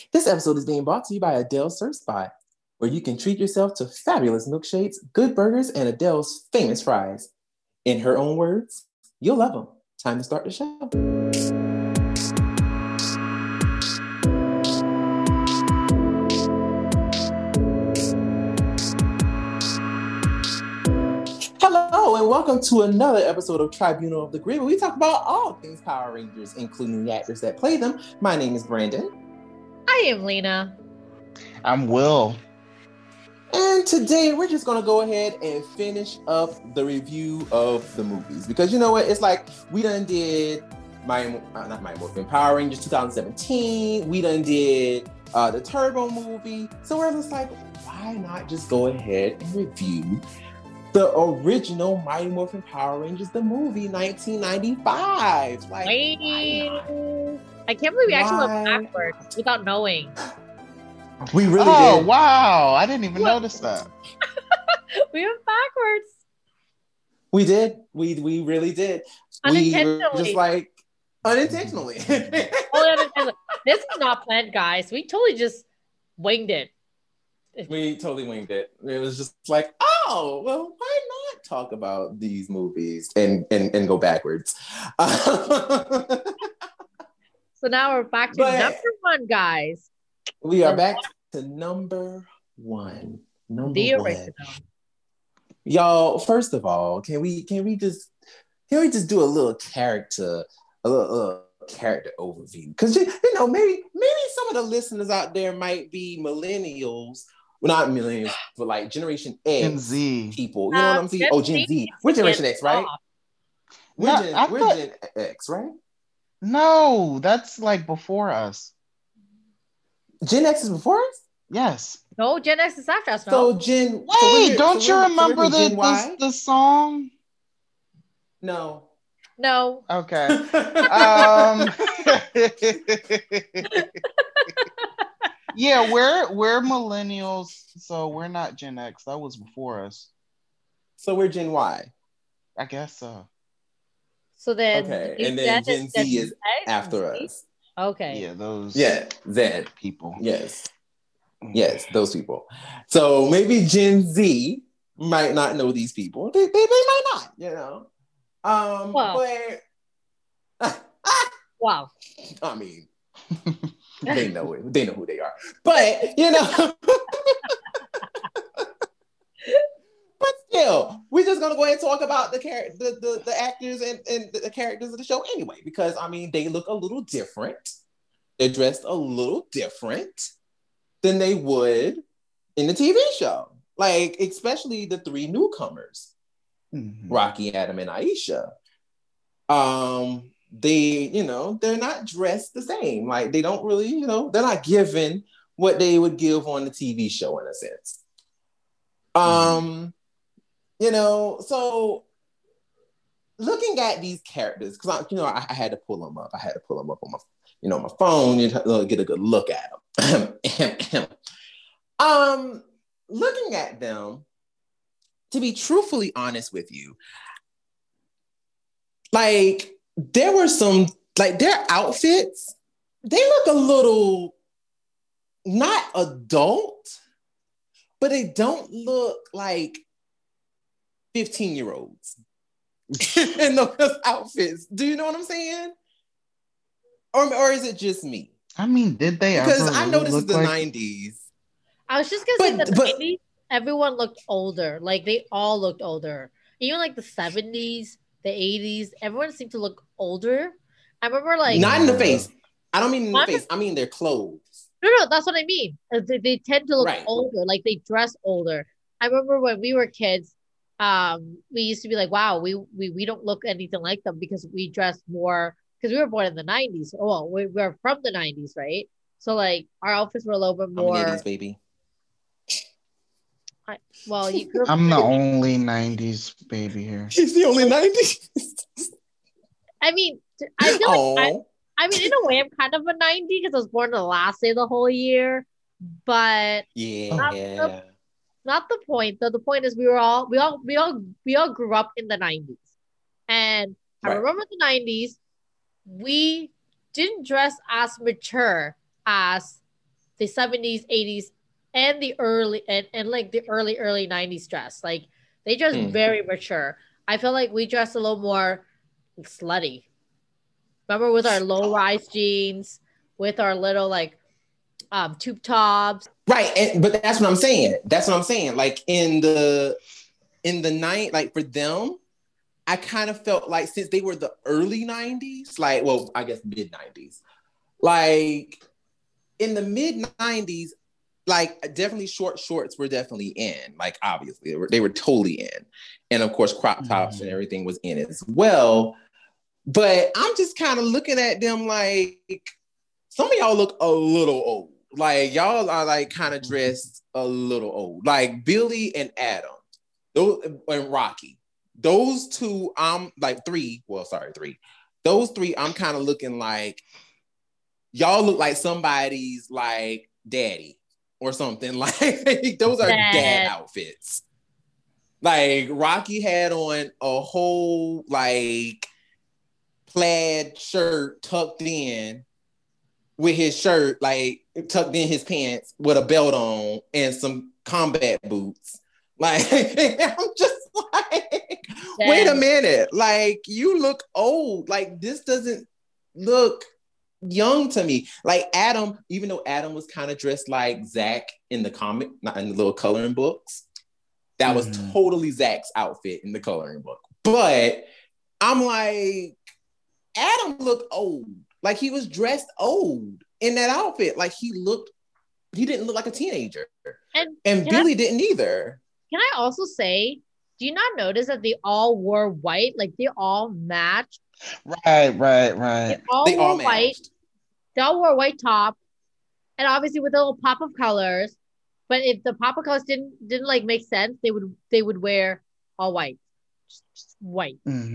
This episode is being brought to you by Adele Surf Spot, where you can treat yourself to fabulous milkshakes, good burgers, and Adele's famous fries. In her own words, you'll love them. Time to start the show. Hello, and welcome to another episode of Tribunal of the Grid, where we talk about all things Power Rangers, including the actors that play them. My name is Brandon. I am Lena. I'm Will. And today we're just gonna go ahead and finish up the review of the movies, because you know what? It's like we done did not Mighty Morphin Power Rangers 2017. We done did the Turbo movie. So we're just like, why not just go ahead and review the original Mighty Morphin Power Rangers, the movie 1995? Like, I can't believe we actually went backwards without knowing. We really did. Oh, wow. I didn't even notice that. We went backwards. We did. We really did. Unintentionally. We were just like, unintentionally. This is not planned, guys. We totally just winged it. We totally winged it. It was just like, oh, well, why not talk about these movies and go backwards? So now we're back to number one, guys. We are back to number one. The original. Y'all, first of all, can we just do a little character overview? Because you know, maybe some of the listeners out there might be millennials. Well, not millennials, but like Generation X Gen Z people. You know what I'm saying? Oh, Gen Z. We're Generation X, right? We're Gen X, right? No, that's like before us. Gen X is before us? Yes. No, Gen X is after us. So No. Wait, don't you remember the song? No. Okay. Yeah, we're millennials, so we're not Gen X. That was before us. So we're Gen Y. I guess so. So then, okay, and then Gen Z is after us. Okay. Yeah, those. Yeah, Z people. Yes, those people. So maybe Gen Z might not know these people. They might not, you know. But wow. I mean, they know it. They know who they are. But you know. But still, we're just gonna go ahead and talk about the actors and the characters of the show anyway, because I mean they look a little different. They're dressed a little different than they would in the TV show. Like, especially the three newcomers, Rocky, Adam, and Aisha. They're not dressed the same. Like, they don't really, they're not given what they would give on the TV show in a sense. So looking at these characters, because I had to pull them up. I had to pull them up on my phone and get a good look at them. Looking at them, to be truthfully honest with you, like there were some, like their outfits, they look a little not adult, but they don't look like 15-year-olds in those outfits. Do you know what I'm saying? Or is it just me? I mean, did they because ever I know this is the like... 90s. I was just gonna say the 90s, everyone looked older. Like they all looked older. Even like the 70s, the 80s, everyone seemed to look older. I remember like not in the face. I don't mean in the face. I mean their clothes. No, that's what I mean. They tend to look older, like they dress older. I remember when we were kids, we used to be like, wow, we don't look anything like them because we dress more, because we were born in the 90s. Well, we're from the 90s, right? So like our outfits were a little bit more. I'm an 80s baby. I'm the only 90s baby here. He's the only 90s. I mean, I feel like I mean, in a way, I'm kind of a 90 because I was born the last day of the whole year. But not the point. Though the point is, we all grew up in the 90s, and I remember the 90s. We didn't dress as mature as the 70s, 80s, and the early and like the early 90s dress. Like they dress very mature. I feel like we dress a little more slutty. Remember with our low rise jeans, with our little like tube tops. Right, but that's what I'm saying. That's what I'm saying. Like in the night, like for them, I kind of felt like since they were the early 90s, like, well, I guess mid 90s, like in the mid 90s, like definitely short shorts were definitely in. Like obviously they were totally in, and of course crop tops and everything was in as well. But I'm just kind of looking at them like some of y'all look a little old. Like y'all are like kind of dressed a little old. Like Billy and Adam, those and Rocky. Those two, I'm like three. Well, sorry, three. Those three, I'm kind of looking like y'all look like somebody's like daddy or something. Like those are dad outfits. Like Rocky had on a whole like plaid shirt tucked in with his shirt like tucked in his pants with a belt on and some combat boots. Like I'm just like, wait a minute, like you look old. Like this doesn't look young to me. Like Adam, even though Adam was kind of dressed like Zach in the comic, not in the little coloring books, that was totally Zach's outfit in the coloring book. But I'm like, Adam looked old. Like he was dressed old in that outfit. Like he didn't look like a teenager. And Billy didn't either. Can I also say, do you not notice that they all wore white? Like they all matched. Right. They all wore white. They all wore a white top. And obviously with a little pop of colors. But if the pop of colors didn't like make sense, they would wear all white. Just white.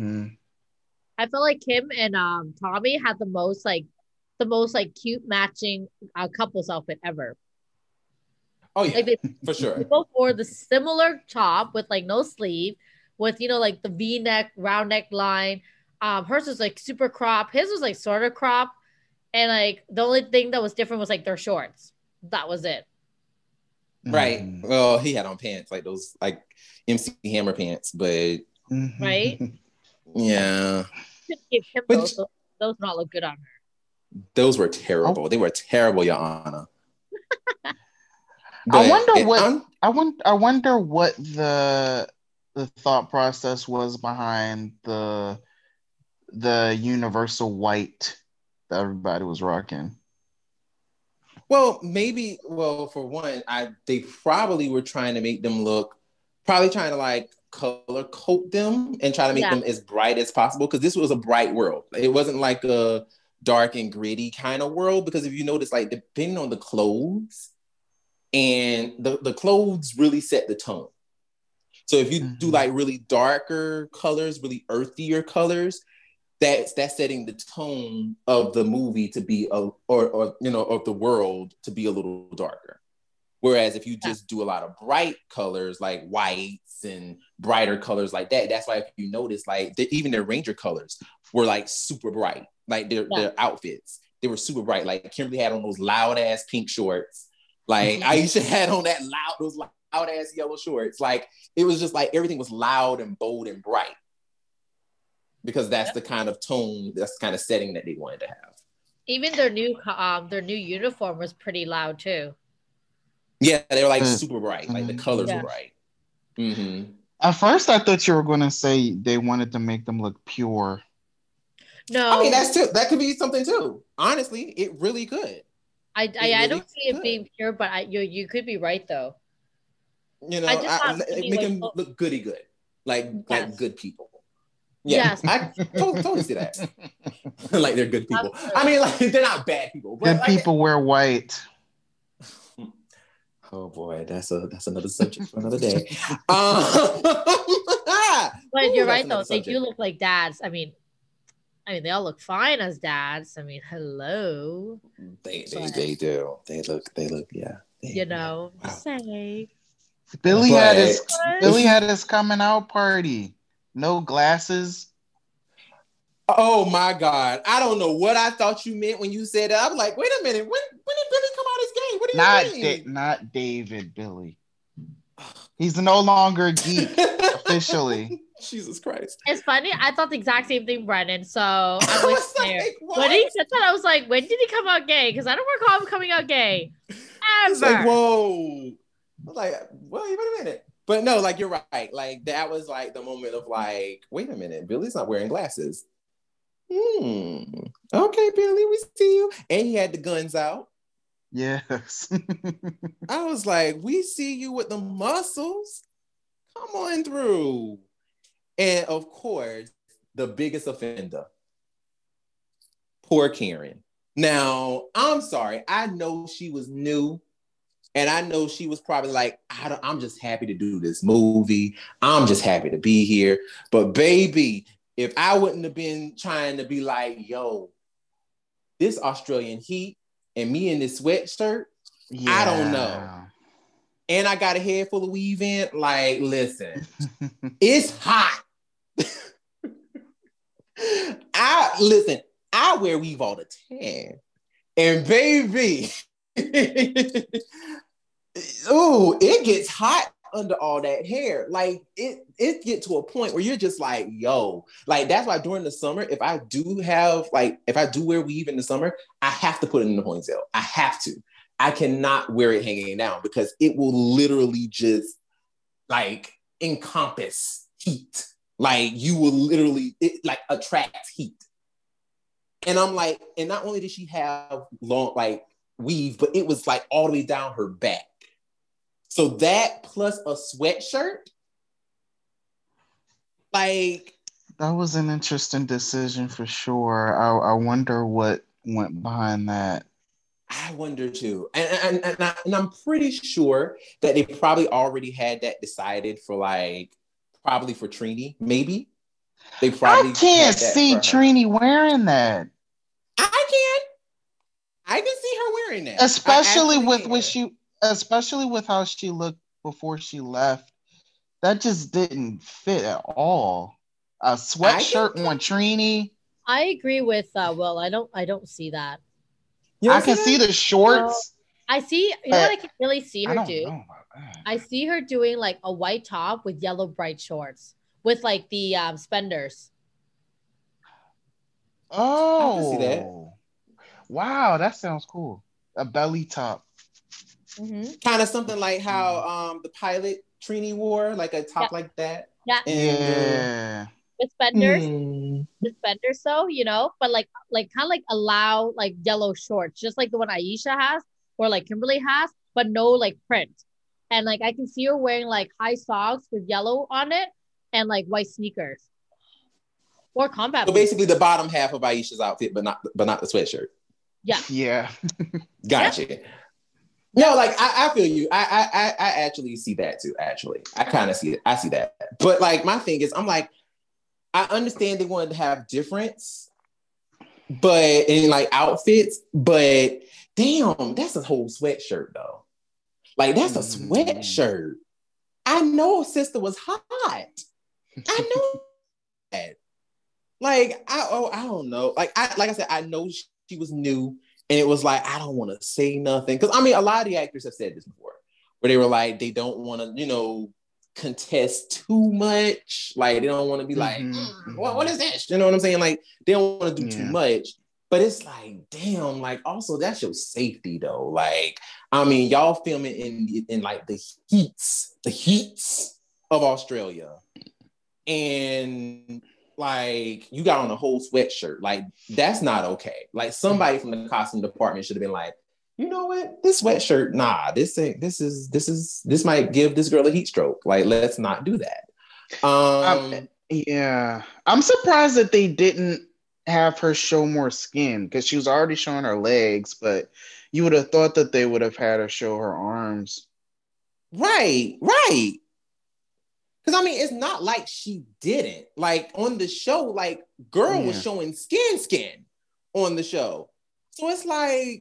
I feel like Kim and Tommy had the most cute matching couples outfit ever. Oh yeah, like for sure. They both wore the similar top with like no sleeve, with like the V-neck, round neck line. Hers was like super crop. His was like sort of crop, and like the only thing that was different was like their shorts. That was it. Right. Well, he had on pants like those like MC Hammer pants, but right. Yeah. Those not look good on her. Those were terrible. Oh. They were terrible, Your Honor. I wonder what the thought process was behind the universal white that everybody was rocking. Well, maybe. Well, for one, they probably were trying to make them trying to like color coat them and try to make them as bright as possible, because this was a bright world. It wasn't like a dark and gritty kind of world, because if you notice, like depending on the clothes, and the clothes really set the tone. So if you do like really darker colors, really earthier colors, that's setting the tone of the movie to be of the world to be a little darker. Whereas if you just do a lot of bright colors like whites and brighter colors like that, that's why if you notice, like even their Ranger colors were like super bright. Like their outfits, they were super bright. Like Kimberly had on those loud ass pink shorts. Like Aisha had on those loud ass yellow shorts. Like it was just like everything was loud and bold and bright, because that's the kind of tone, that's the kind of setting that they wanted to have. Even their new uniform was pretty loud too. Yeah, they were like super bright. Like the colors were bright. At first, I thought you were going to say they wanted to make them look pure. No, I mean that could be something too. Honestly, it really could. I don't see it being pure, but you could be right though. You know, make them look goody good, like good people. Yeah, yes. I totally see that. Like they're good people. I mean, like they're not bad people. But good people wear white. Oh boy, that's another subject for another day. But you're right though. They do look like dads. I mean, they all look fine as dads. I mean, hello. They do. They look. Yeah. Wow. Say. Billy had his coming out party. No glasses. Oh my God. I don't know what I thought you meant when you said that. I was like, wait a minute. When did Billy come out as gay? What Not David Billy. He's no longer a geek officially. Jesus Christ. It's funny. I thought the exact same thing, Brennan. So I was there. When he said that, I was like, when did he come out gay? Because I don't recall him coming out gay. Ever. It's like, whoa. I was like, well, wait a minute. But no, like, you're right. Like, that was like the moment of like, wait a minute, Billy's not wearing glasses. Okay, Billy, we see you. And he had the guns out. Yes. I was like, we see you with the muscles. Come on through. And of course, the biggest offender, poor Karen. Now, I'm sorry. I know she was new. And I know she was probably like, I'm just happy to do this movie. I'm just happy to be here. But baby, if I wouldn't have been trying to be like, yo, this Australian heat and me in this sweatshirt, I don't know. And I got a head full of weave in. Like, listen, it's hot. I wear weave all the time. And baby, ooh, it gets hot under all that hair. Like it get to a point where you're just like, yo, like that's why during the summer, if I do wear weave in the summer, I have to put it in the ponytail. I have to. I cannot wear it hanging down because it will literally just like encompass heat. Like you will literally, it like attracts heat. And I'm like, and not only did she have long, like weave, but it was like all the way down her back. So that plus a sweatshirt, like. That was an interesting decision for sure. I wonder what went behind that. I wonder too. And I'm pretty sure that they probably already had that decided for like, probably for Trini, maybe. They probably I can't see Trini wearing that. I can see her wearing that. Especially with how she looked before she left. That just didn't fit at all. A sweatshirt on Trini. I agree with Will. I don't see that. I can see the shorts. I see, you know what I can really see her do? I see her doing like a white top with yellow bright shorts with like the spenders. Oh, I can see that. Wow, that sounds cool. A belly top. Mm-hmm. Kind of something like how the pilot Trini wore, like a top like that. Yeah. And, with spenders. The spenders, so you know, but like kind of like allow like yellow shorts, just like the one Aisha has or like Kimberly has, but no like print. And like I can see her wearing like high socks with yellow on it and like white sneakers. Or combat. So basically the bottom half of Aisha's outfit, but not the sweatshirt. Yeah. Yeah. Gotcha. Yeah. No, like I feel you. I actually see that too. Actually, I kind of see it. I see that. But like my thing is, I'm like, I understand they wanted to have difference, but in like outfits, but damn, that's a whole sweatshirt though. Like that's a sweatshirt. I know sister was hot. I know that. Like I don't know. Like I said, I know she was new. And it was like, I don't want to say nothing. Because, I mean, a lot of the actors have said this before, where they were like, they don't want to, you know, contest too much. Like, they don't want to be like, what is this? You know what I'm saying? Like, they don't want to do too much. But it's like, damn, like, also, that's your safety, though. Like, I mean, y'all filming in like, the heats of Australia. And like you got on a whole sweatshirt, like that's not okay. Like somebody from the costume department should have been like, you know what, this sweatshirt, nah, this might give this girl a heat stroke. Like let's not do that. Yeah, I'm surprised that they didn't have her show more skin because she was already showing her legs, but you would have thought that they would have had her show her arms. Right. Because, I mean, it's not like she didn't. Like, on the show, like, girl was showing skin on the show. So it's like,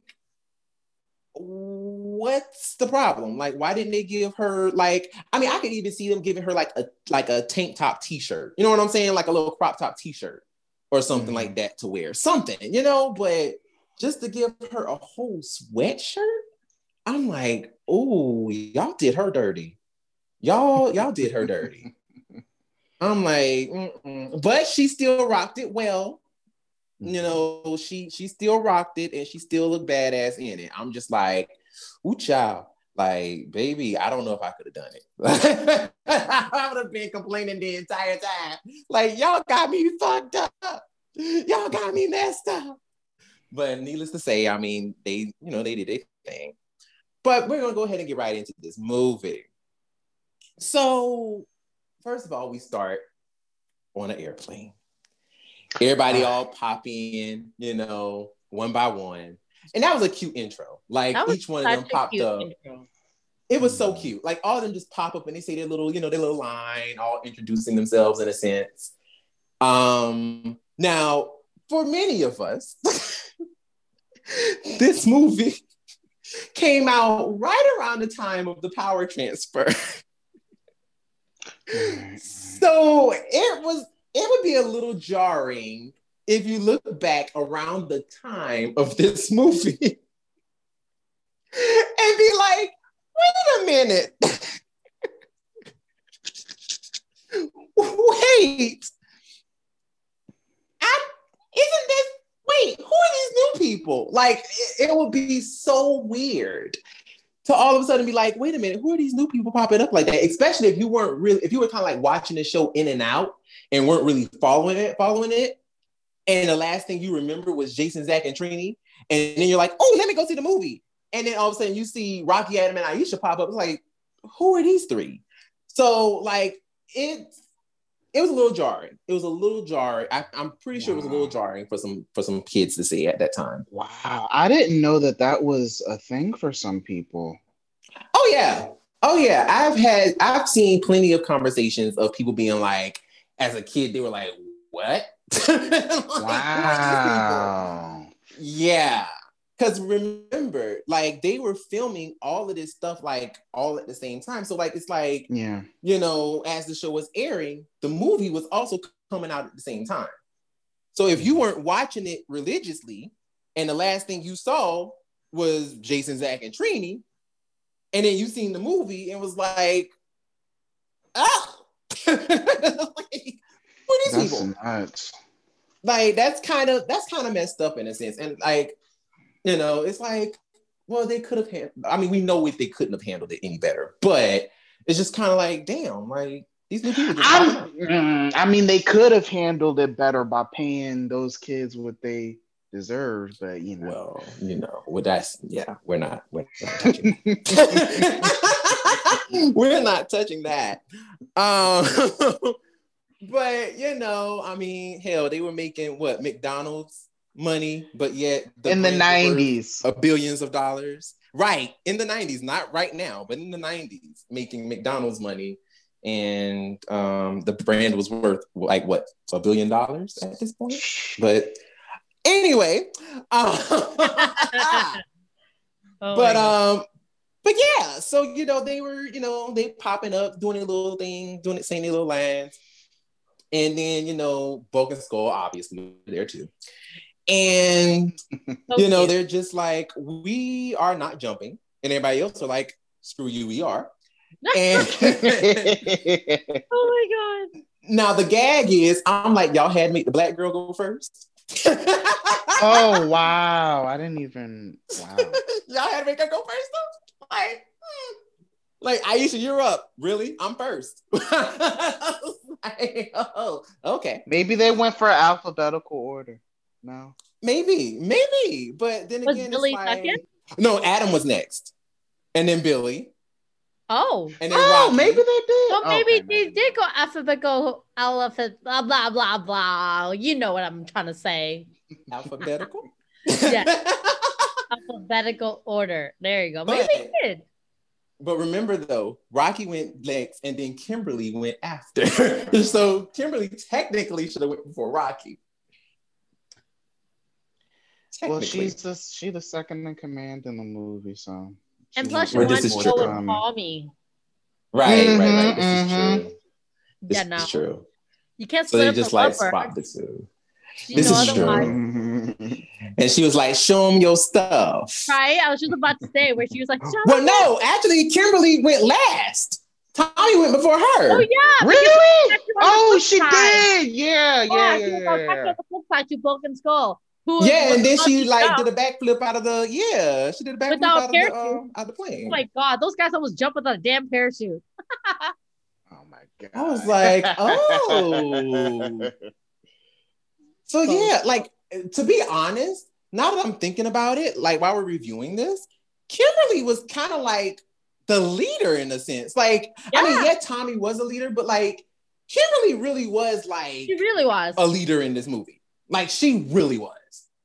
what's the problem? Like, why didn't they give her, like, I mean, I could even see them giving her, like a tank top t-shirt. You know what I'm saying? Like a little crop top t-shirt or something like that to wear. Something, you know? But just to give her a whole sweatshirt? I'm like, oh, y'all did her dirty. Y'all did her dirty. I'm like, but she still rocked it well. You know, she still rocked it and she still looked badass in it. I'm just like, ooh, child. Like, baby, I don't know if I could have done it. I would have been complaining the entire time. Like, y'all got me fucked up. Y'all got me messed up. But needless to say, I mean, they did their thing. But we're gonna go ahead and get right into this movie. So, first of all, we start on an airplane. Everybody all pop in, one by one. And that was a cute intro. Like each one of them popped up. Intro. It was so cute. Like all of them just pop up and they say their little line, all introducing themselves in a sense. Now, for many of us, this movie came out right around the time of the power transfer. So it would be a little jarring if you look back around the time of this movie and be like, wait a minute. Wait. Wait, who are these new people? Like, it would be so weird to all of a sudden be like, wait a minute, who are these new people popping up like that? Especially if you were kind of like watching the show in and out and weren't really following it. And the last thing you remember was Jason, Zach, and Trini. And then you're like, oh, let me go see the movie. And then all of a sudden you see Rocky, Adam, and Aisha pop up. It's like, who are these three? So like, it was a little jarring. It was a little jarring. I'm pretty sure it was a little jarring for some kids to see at that time. Wow. I didn't know that was a thing for some people. Oh yeah. I've seen plenty of conversations of people being like, as a kid, they were like, what? Wow. Yeah. Because remember, like they were filming all of this stuff like all at the same time. So like it's like, yeah, as the show was airing, the movie was also coming out at the same time. So if you weren't watching it religiously, and the last thing you saw was Jason, Zach, and Trini, and then you seen the movie and was like, oh, like, what is people? Nuts. Like that's kind of messed up in a sense, and like. It's like, well, they could have we know they couldn't have handled it any better, but it's just kind of like, damn, like these new people just they could have handled it better by paying those kids what they deserve, but well, that's we're not touching we're not touching that. But hell, they were making what, McDonald's money, but yet in the 90s of billions of dollars, right? In the 90s, not right now, but in the 90s, making McDonald's money, and the brand was worth like what, $1 billion at this point. But anyway, but yeah, so they were they popping up, doing a little thing, saying their little lines, and then Bulk and Skull obviously there too. And they're just like, we are not jumping, and everybody else are like, screw you, we are. And oh my god! Now the gag is, I'm like, y'all had to make the black girl go first. Oh wow! I didn't even. Wow! Y'all had to make her go first though. Like Aisha, you're up. Really? I'm first. Like, oh, okay. Maybe they went for alphabetical order. No. Maybe. But then again, Billy it's like, second? No, Adam was next. And then Billy. Oh. And then Rocky. Maybe they did. So maybe they did go alphabetical, blah, blah, blah, blah. You know what I'm trying to say. Alphabetical? Yeah. Alphabetical order. There you go. Maybe they did. But remember though, Rocky went next and then Kimberly went after. So Kimberly technically should have went before Rocky. Well, she's the second in command in the movie, so. And plus, you want to go with Tommy. Right. This is true. This is true. You can't split up they just the like lover. Spot the two. This is true. And she was like, show him your stuff. Right? I was just about to say where she was like, well, no, actually, Kimberly went last. Tommy went before her. Oh, yeah. Really? Oh, she did. Yeah. The flip side to Bulk and Skull. And then she like did a backflip out of the she did a backflip out of the plane. Oh my god, those guys almost jumped without a damn parachute. Oh my god. I was like, oh. So yeah, like to be honest, now that I'm thinking about it, like while we're reviewing this, Kimberly was kind of like the leader in a sense. Like, I mean, Tommy was a leader, but like Kimberly really was like she really was a leader in this movie. Like she really was.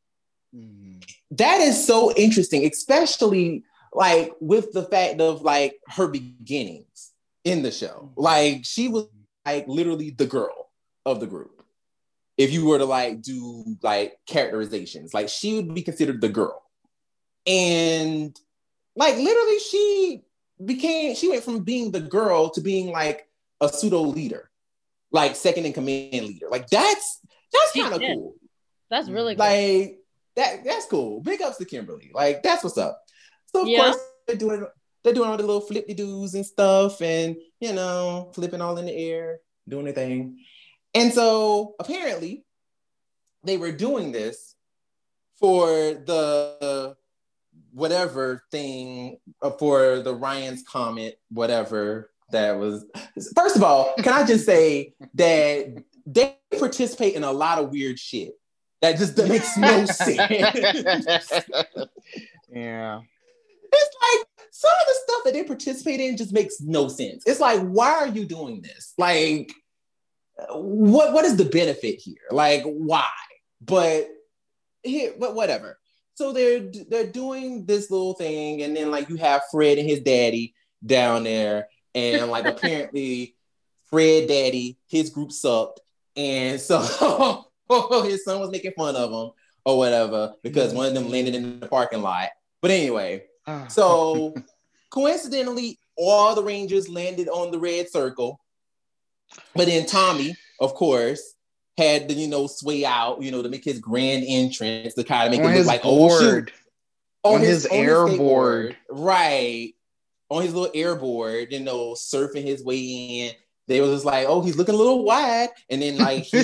That is so interesting, especially like with the fact of like her beginnings in the show. Like she was like literally the girl of the group. If you were to like do like characterizations, like she would be considered the girl. And like literally she went from being the girl to being like a pseudo leader, like second in command leader. Like that's kind of cool. That's really cool. Like that's cool. Big ups to Kimberly. Like that's what's up. So of course they're doing all the little flip-de-doos and stuff, and you know, flipping all in the air, doing their thing. And so apparently they were doing this for the whatever thing for the Ryan's Comet, whatever that was. First of all, can I just say that they participate in a lot of weird shit that just makes no sense. Yeah. It's like some of the stuff that they participate in just makes no sense. It's like, why are you doing this? Like, what is the benefit here? Like, why? But whatever. So they're doing this little thing, and then like you have Fred and his daddy down there, and like apparently Fred daddy, his group sucked, and so his son was making fun of him or whatever because one of them landed in the parking lot. But anyway, so coincidentally, all the Rangers landed on the red circle. But then Tommy, of course, had to, sway out, to make his grand entrance to kind of make it look like, board. Oh, shoot. On his airboard. Right. On his little airboard, surfing his way in. They was just like, oh, he's looking a little wide. And then like and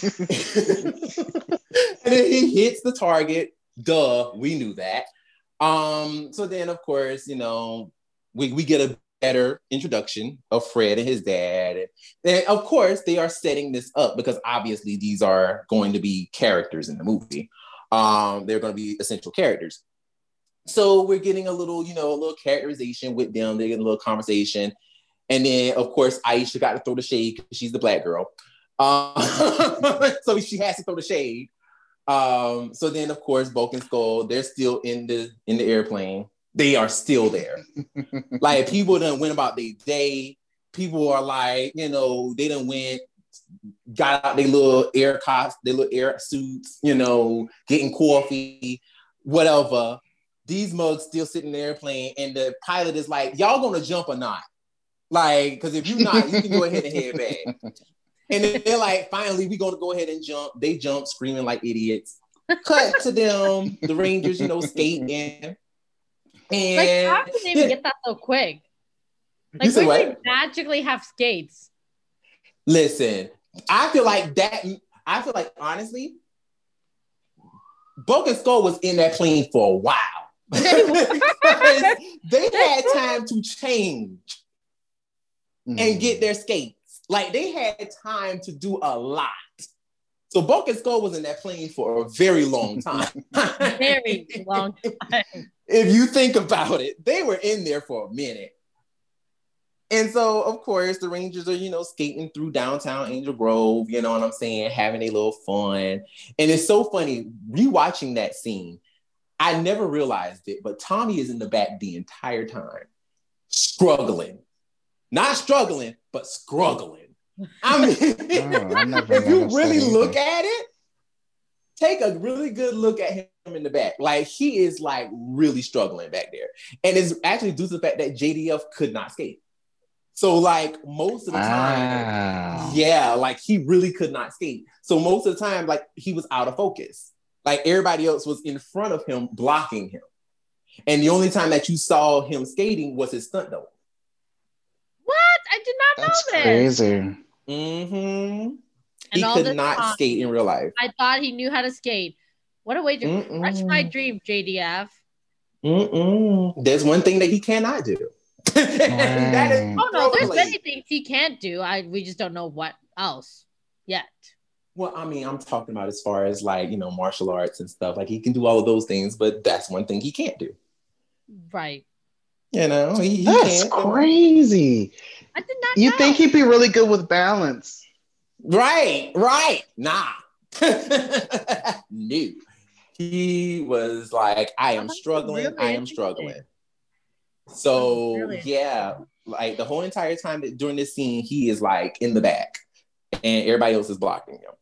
then he hits the target. Duh, we knew that. So then of course, we get a better introduction of Fred and his dad. And of course, they are setting this up because obviously these are going to be characters in the movie. They're going to be essential characters. So we're getting a little characterization with them. They're getting a little conversation. And then, of course, Aisha got to throw the shade because she's the black girl. So she has to throw the shade. So then, of course, Bulk and Skull, they're still in the airplane. They are still there. Like, people done went about their day. People are like, they done got out their little air suits, getting coffee, whatever. These mugs still sitting in the airplane, and the pilot is like, y'all gonna jump or not? Like, because if you're not, you can go ahead and head back. And then they're like, finally, we're going to go ahead and jump. They jump screaming like idiots. Cut to them, the Rangers, skating. And like, how did they even get that so quick? Like, where do they magically have skates? Listen, I feel like honestly, Bulk and Skull was in that plane for a while. They had time to change and get their skates. Like, they had time to do a lot. So Bulk and Skull was in that plane for a very long time. Very long time. If you think about it, they were in there for a minute. And so, of course, the Rangers are, skating through downtown Angel Grove, you know what I'm saying, having a little fun. And it's so funny, rewatching that scene, I never realized it, but Tommy is in the back the entire time, struggling. Not struggling, but struggling. I mean, if you really look at it, take a really good look at him in the back. Like, he is like really struggling back there. And it's actually due to the fact that JDF could not skate. So like most of the time, like he really could not skate. So most of the time, like he was out of focus. Like everybody else was in front of him, blocking him. And the only time that you saw him skating was his stunt double. What? I did not know this. Crazy. Mm-hmm. And He could not skate in real life. I thought he knew how to skate. What a way to crush my dream, JDF. There's one thing that he cannot do. That is there's many things he can't do. We just don't know what else yet. Well, I mean, I'm talking about as far as like, you know, martial arts and stuff. Like he can do all of those things, but that's one thing he can't do. Right. You know, that's crazy. I did not know. You think he'd be really good with balance? Right. Nah. No. He was like, I am struggling. So yeah, like the whole entire time that during this scene, he is like in the back and everybody else is blocking him.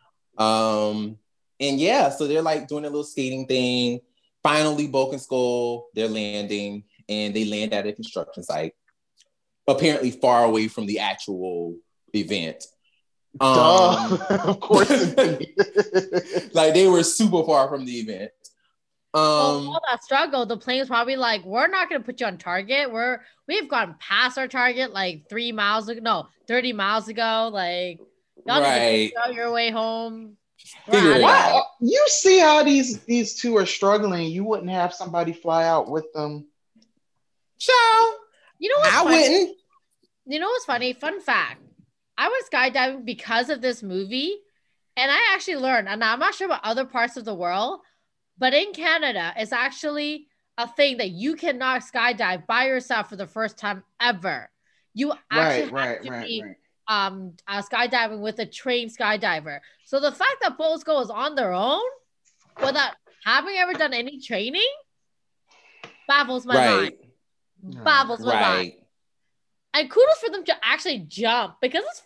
And yeah, so they're like doing a little skating thing. Finally, Bulk and Skull, they're landing and they land at a construction site, apparently far away from the actual event. Of course. Like they were super far from the event. All that struggle, the plane's probably like, we're not going to put you on target. We've gone past our target like 30 miles ago. Like, y'all need to figure out your way home. You see how these two are struggling. You wouldn't have somebody fly out with them. Sure. You know what's funny? Wouldn't. You know what's funny? Fun fact. I went skydiving because of this movie. And I actually learned, and I'm not sure about other parts of the world, but in Canada, it's actually a thing that you cannot skydive by yourself for the first time ever. You actually have to be skydiving with a trained skydiver. So the fact that Bosco is on their own without having ever done any training baffles my mind. Baffles my mind. And kudos for them to actually jump because it's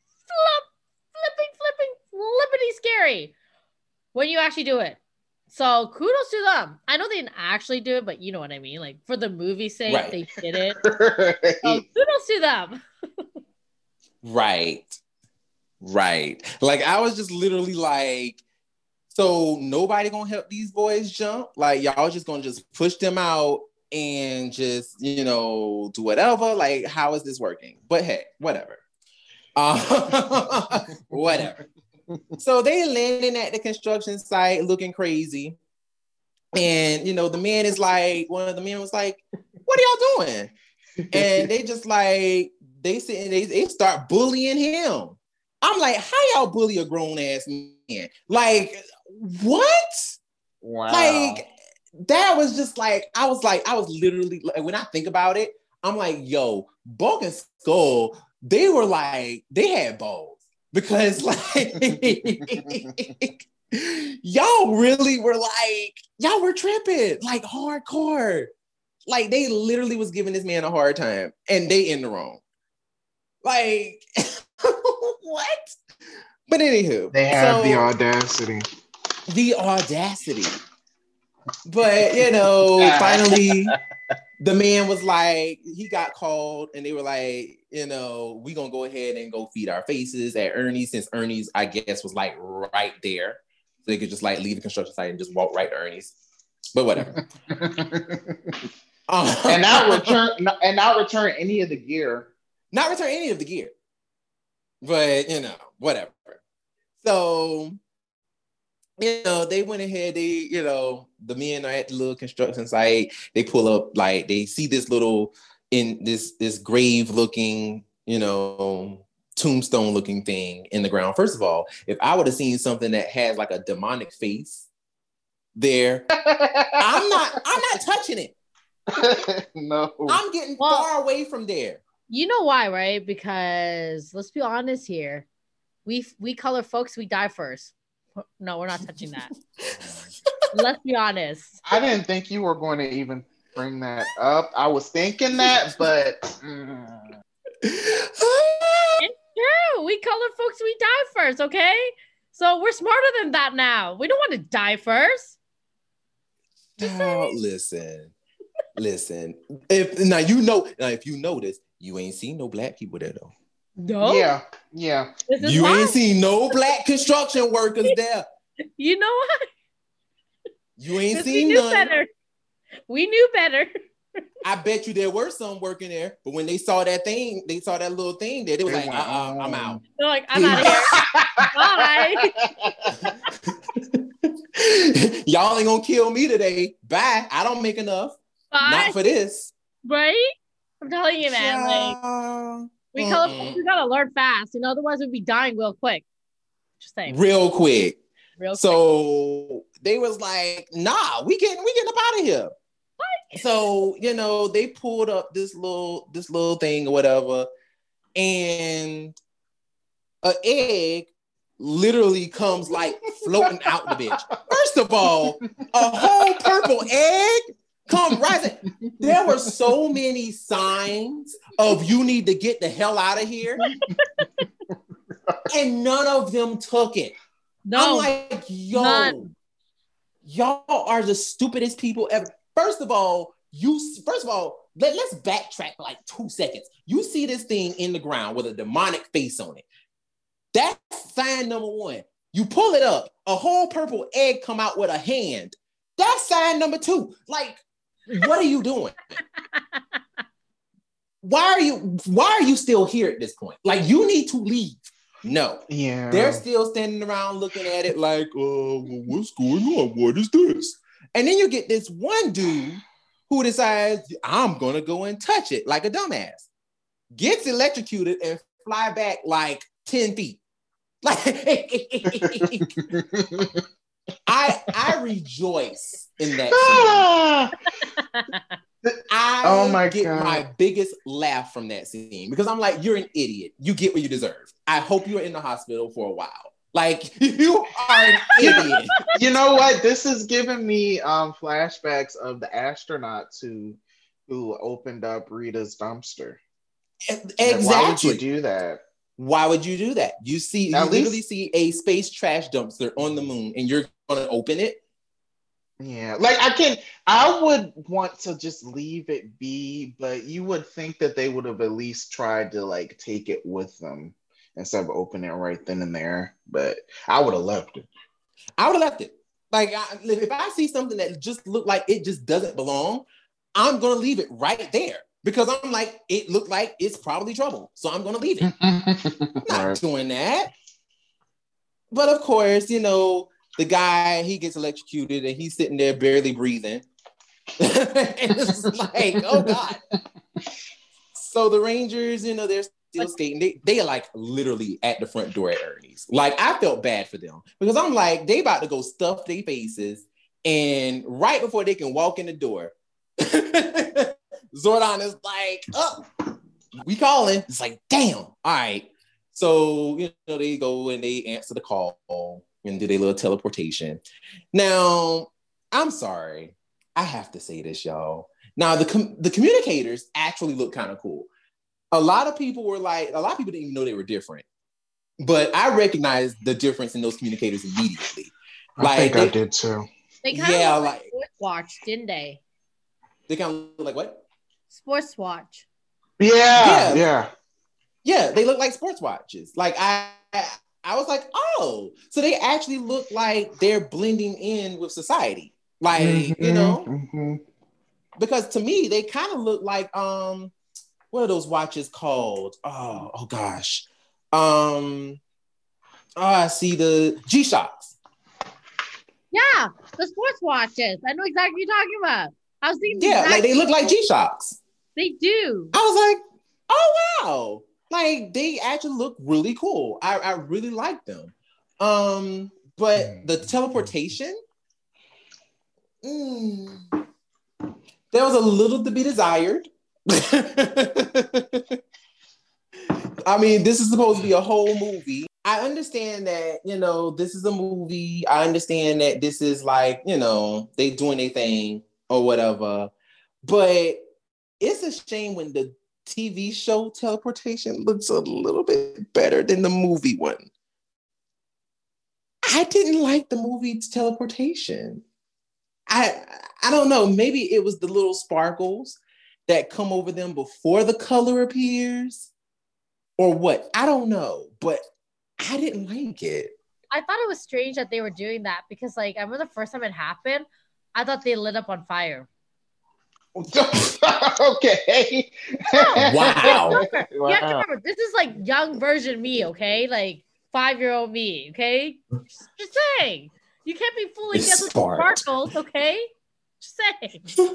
flippity scary when you actually do it. So kudos to them. I know they didn't actually do it, but you know what I mean. Like for the movie's sake, they did it. So kudos to them. Right. Like I was just literally like, so nobody gonna help these boys jump? Like y'all just gonna just push them out and just, you know, do whatever? Like how is this working? But hey, whatever. Whatever. So they landing at the construction site looking crazy. And, you know, the man is like, one of the men was like, what are y'all doing? And they just like, they start bullying him. I'm like, how y'all bully a grown ass man? Like, what? Wow. Like, that was just like, I was literally, like, when I think about it, I'm like, yo, Bulk and Skull, they were like, they had balls. Because like y'all really were like, y'all were tripping, like hardcore. Like they literally was giving this man a hard time and they in the wrong. Like what? But anywho. They have the audacity. But you know, finally the man was like, he got called and they were like, you know, we gonna go ahead and go feed our faces at Ernie's, since Ernie's, I guess, was like right there. So they could just like leave the construction site and just walk right to Ernie's. But whatever. And not return any of the gear. Not return any of the gear. But, you know, whatever. So, you know, they went ahead, you know, the men are at the little construction site. They pull up, like, they see this little, in this grave looking, you know, tombstone looking thing in the ground. First of all, if I would have seen something that has like a demonic face there, I'm not touching it. No. I'm getting far away from there. You know why, right? Because let's be honest here. We color folks, we die first. No, we're not touching that. Let's be honest. I didn't think you were going to even bring that up. I was thinking that, but it's true. We color folks, we die first, okay? So we're smarter than that now. We don't want to die first. Oh, listen. If you notice, you ain't seen no black people there though. No. Yeah. You ain't seen no black construction workers there. You know what? You ain't We seen knew none. better. We knew better. I bet you there were some working there, but when they saw that thing, they saw that little thing there, they was like, I'm out. They're like, I'm out of here. Bye. Y'all ain't gonna kill me today. Bye. I don't make enough. Bye. Not for this. Right? I'm telling you, man. Like, we gotta learn fast, otherwise we'd be dying real quick. Just saying. Real quick. So they was like, nah, we getting up out of here. What? So, they pulled up this little thing or whatever, and an egg literally comes like floating out the bitch. First of all, a whole purple egg come rising. There were so many signs of you need to get the hell out of here. And none of them took it. No. I'm like, y'all are the stupidest people ever. First of all, let's backtrack like 2 seconds. You see this thing in the ground with a demonic face on it. That's sign number 1. You pull it up, a whole purple egg come out with a hand. That's sign number 2. Like, what are you doing? Why are you still here at this point? Like, you need to leave. No. Yeah. They're still standing around looking at it like, what's going on? What is this? And then you get this one dude who decides, I'm going to go and touch it like a dumbass. Gets electrocuted and fly back like 10 feet. Like, I rejoice in that scene. I get my biggest laugh from that scene because I'm like, you're an idiot. You get what you deserve. I hope you're in the hospital for a while. Like, you are an idiot. You know what? This is giving me flashbacks of the astronauts who opened up Rita's dumpster. Exactly. Like, why would you do that? Why would you do that? You literally see a space trash dumpster on the moon and you're going to open it? Yeah, like I would want to just leave it be, but you would think that they would have at least tried to like take it with them instead of opening it right then and there. But I would have left it. I would have left it. Like, if I see something that just looked like it just doesn't belong, I'm going to leave it right there because I'm like, it looked like it's probably trouble. So I'm going to leave it. Not doing that. But of course, the guy, he gets electrocuted and he's sitting there barely breathing. And it's like, oh God. So the Rangers, they're still skating. They are like literally at the front door at Ernie's. Like, I felt bad for them because I'm like, they about to go stuff their faces. And right before they can walk in the door, Zordon is like, oh, we calling. It's like, damn. All right. So, they go and they answer the call and do their little teleportation. Now, I'm sorry. I have to say this, y'all. Now, the communicators actually look kind of cool. A lot of people didn't even know they were different. But I recognized the difference in those communicators immediately. I think I did too. They kind of looked like Sports Watch, didn't they? They kind of look like what? Sports Watch. Yeah. Yeah, they look like sports watches. Like, I was like, oh, so they actually look like they're blending in with society. Like, because to me, they kind of look like, what are those watches called? Oh gosh. I see the G-Shocks. Yeah, the sports watches. I know exactly what you're talking about. I was thinking, like they look like G-Shocks. They do. I was like, oh wow. Like, they actually look really cool. I really like them. But the teleportation, there was a little to be desired. I mean, this is supposed to be a whole movie. I understand that, this is a movie. I understand that this is like, they doing their thing or whatever. But it's a shame when the TV show teleportation looks a little bit better than the movie one. I didn't like the movie teleportation. I don't know. Maybe it was the little sparkles that come over them before the color appears or what. I don't know, but I didn't like it. I thought it was strange that they were doing that because, like, I remember the first time it happened, I thought they lit up on fire. Okay. Wow. You have to remember, this is like young version me, okay? Like 5-year-old me, okay? Just saying. You can't be fooling us with sparkles, okay? Just saying.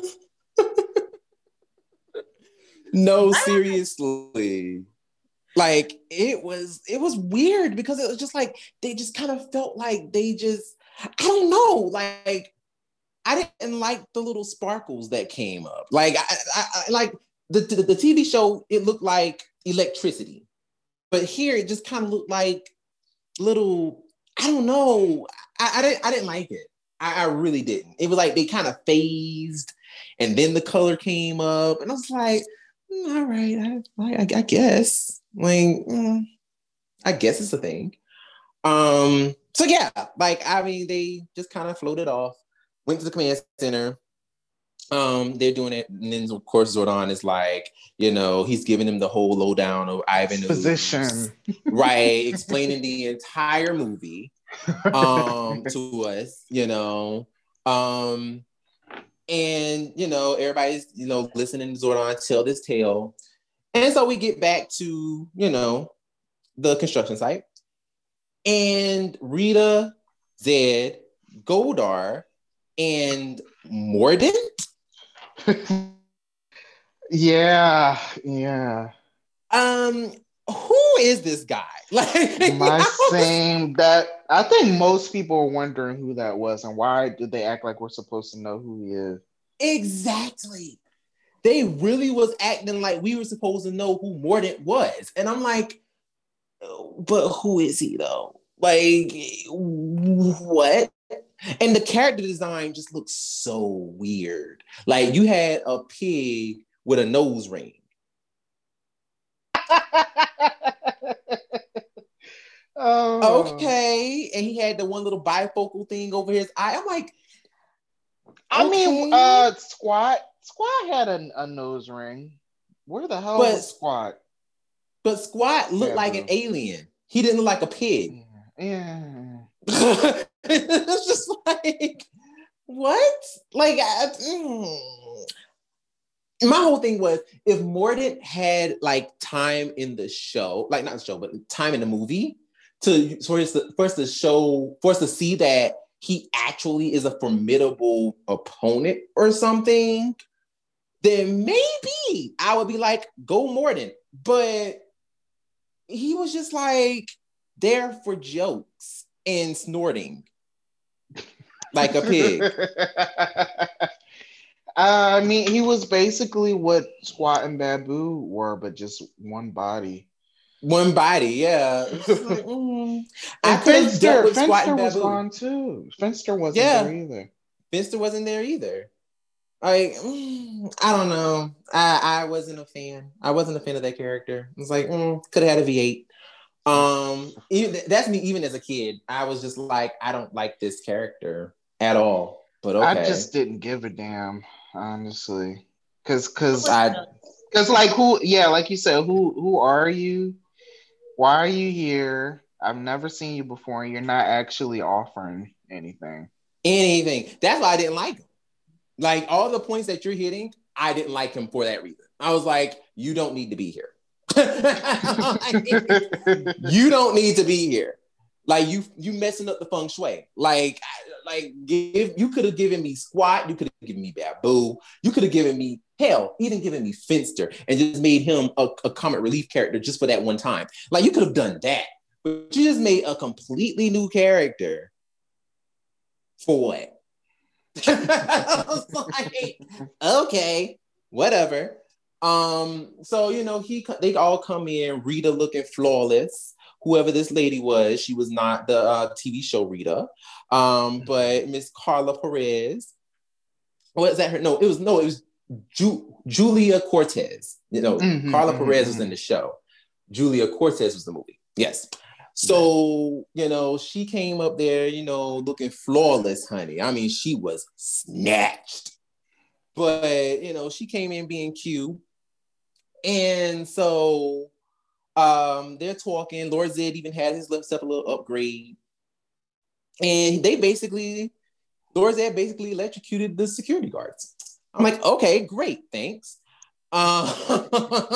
No, seriously. Like it was weird because it was just like they just kind of felt like I don't know, like I didn't like the little sparkles that came up. Like I like the TV show, it looked like electricity. But here it just kind of looked like little, I don't know. I didn't like it. I really didn't. It was like they kind of phased and then the color came up and I was like, all right, I guess. Like, I guess it's a thing. So yeah, like I mean, they just kind of floated off, went to the command center. They're doing it, and then of course Zordon is like, he's giving him the whole lowdown of Ivan Position, right? Explaining the entire movie to us, and everybody's listening to Zordon tell this tale, and so we get back to the construction site, and Rita, Zed, Goldar, and Mordant. Yeah. Who is this guy? Like that I think most people are wondering who that was and why did they act like we're supposed to know who he is. Exactly. They really was acting like we were supposed to know who Mordant was. And I'm like, but who is he though? Like, what? And the character design just looks so weird. Like you had a pig with a nose ring. Oh. Okay. And he had the one little bifocal thing over his eye. I'm like, I mean, Squat had a nose ring. Where the hell was Squat? But Squat looked like an alien. He didn't look like a pig. Yeah. It's just like, what? Like, my whole thing was if Mordant had like time in the show, like not the show, but time in the movie for us to see that he actually is a formidable opponent or something, then maybe I would be like, go Mordant. But he was just like there for jokes and snorting like a pig. I mean, he was basically what Squat and Babu were, but just one body. One body, yeah. Like, I Finster was gone too. Finster wasn't there either. Finster wasn't there either. Like, I don't know. I wasn't a fan. I wasn't a fan of that character. It's like, could have had a V8. That's me. Even as a kid, I was just like, I don't like this character at all. But okay, I just didn't give a damn, honestly, because like who? Yeah, like you said, who are you? Why are you here? I've never seen you before, and you're not actually offering anything. That's why I didn't like him. Like all the points that you're hitting, I didn't like him for that reason. I was like, you don't need to be here. You don't need to be here. Like you messing up the feng shui. You could have given me Squat. You could have given me Babu. You could have given me even given me Finster and just made him a comic relief character just for that one time. Like you could have done that, but you just made a completely new character for what? I was like, okay, whatever. So they all come in, Rita looking flawless. Whoever this lady was, she was not the TV show Rita, but Miss Carla Perez. What is that? It was Julia Cortez. Carla Perez was in the show. Julia Cortez was the movie. Yes. So, she came up there, looking flawless, honey. I mean, she was snatched. But, she came in being cute. And so they're talking. Lord Zed even had himself a little upgrade. And they basically Lord Zed basically electrocuted the security guards. I'm like, okay, great, thanks. And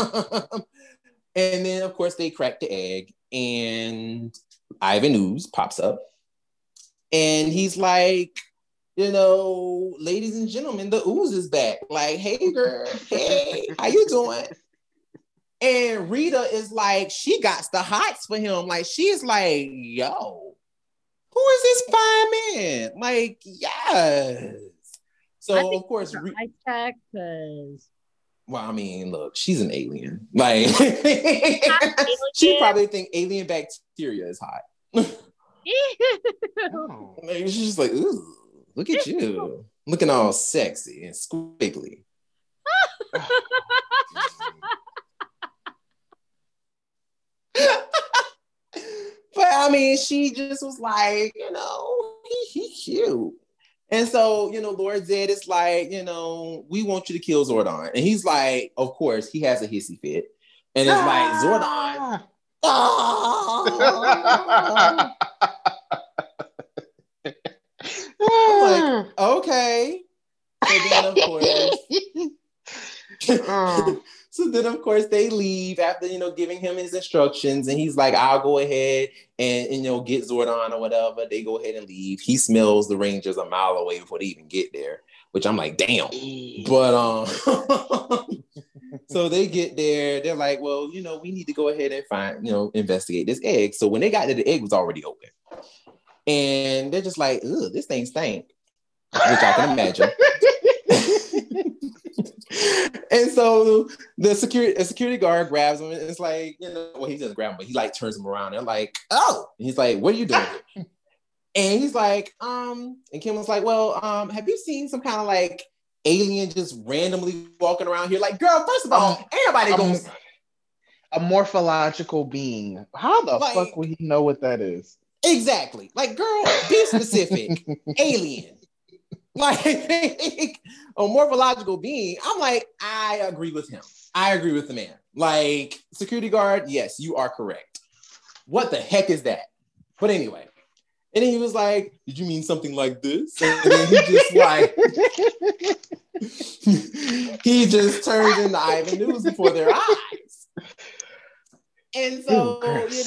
then, of course, they crack the egg, and Ivan Ooze pops up. And he's like, ladies and gentlemen, the Ooze is back. Like, hey, girl, hey, how you doing? And Rita is like, she got the hots for him. Like, she is like, yo, who is this fine man? Like, yes. So, of course, I check because. Well, I mean, look, she's an alien. Like, she probably think alien bacteria is hot. Oh. Like, she's just like, ooh, look at you, looking all sexy and squiggly. But I mean, she just was like, he cute. And so, Lord Zed is like, we want you to kill Zordon. And he's like, of course, he has a hissy fit. And it's like, Zordon. Oh. I'm like, okay. So then, of course, they leave after, giving him his instructions. And he's like, I'll go ahead and get Zordon or whatever. They go ahead and leave. He smells the Rangers a mile away before they even get there, which I'm like, damn. But so they get there. They're like, well, we need to go ahead and find, investigate this egg. So when they got there, the egg was already open. And they're just like, ugh, this thing stank, which I can imagine. And so the security guard grabs him, and it's like, well, he doesn't grab him, but he like turns him around. And like, oh, and he's like, what are you doing here? And he's like, and Kim was like, well, have you seen some kind of like alien just randomly walking around here? Like, girl, first of all, ain't nobody going a morphological being. How the fuck would he know what that is? Exactly. Like, girl, be specific. Alien. Like, a morphological being. I'm like, I agree with him. I agree with the man. Like, security guard, yes, you are correct. What the heck is that? But anyway. And then he was like, did you mean something like this? And then he just like, he just turns into Ivan Ooze before their eyes. And so,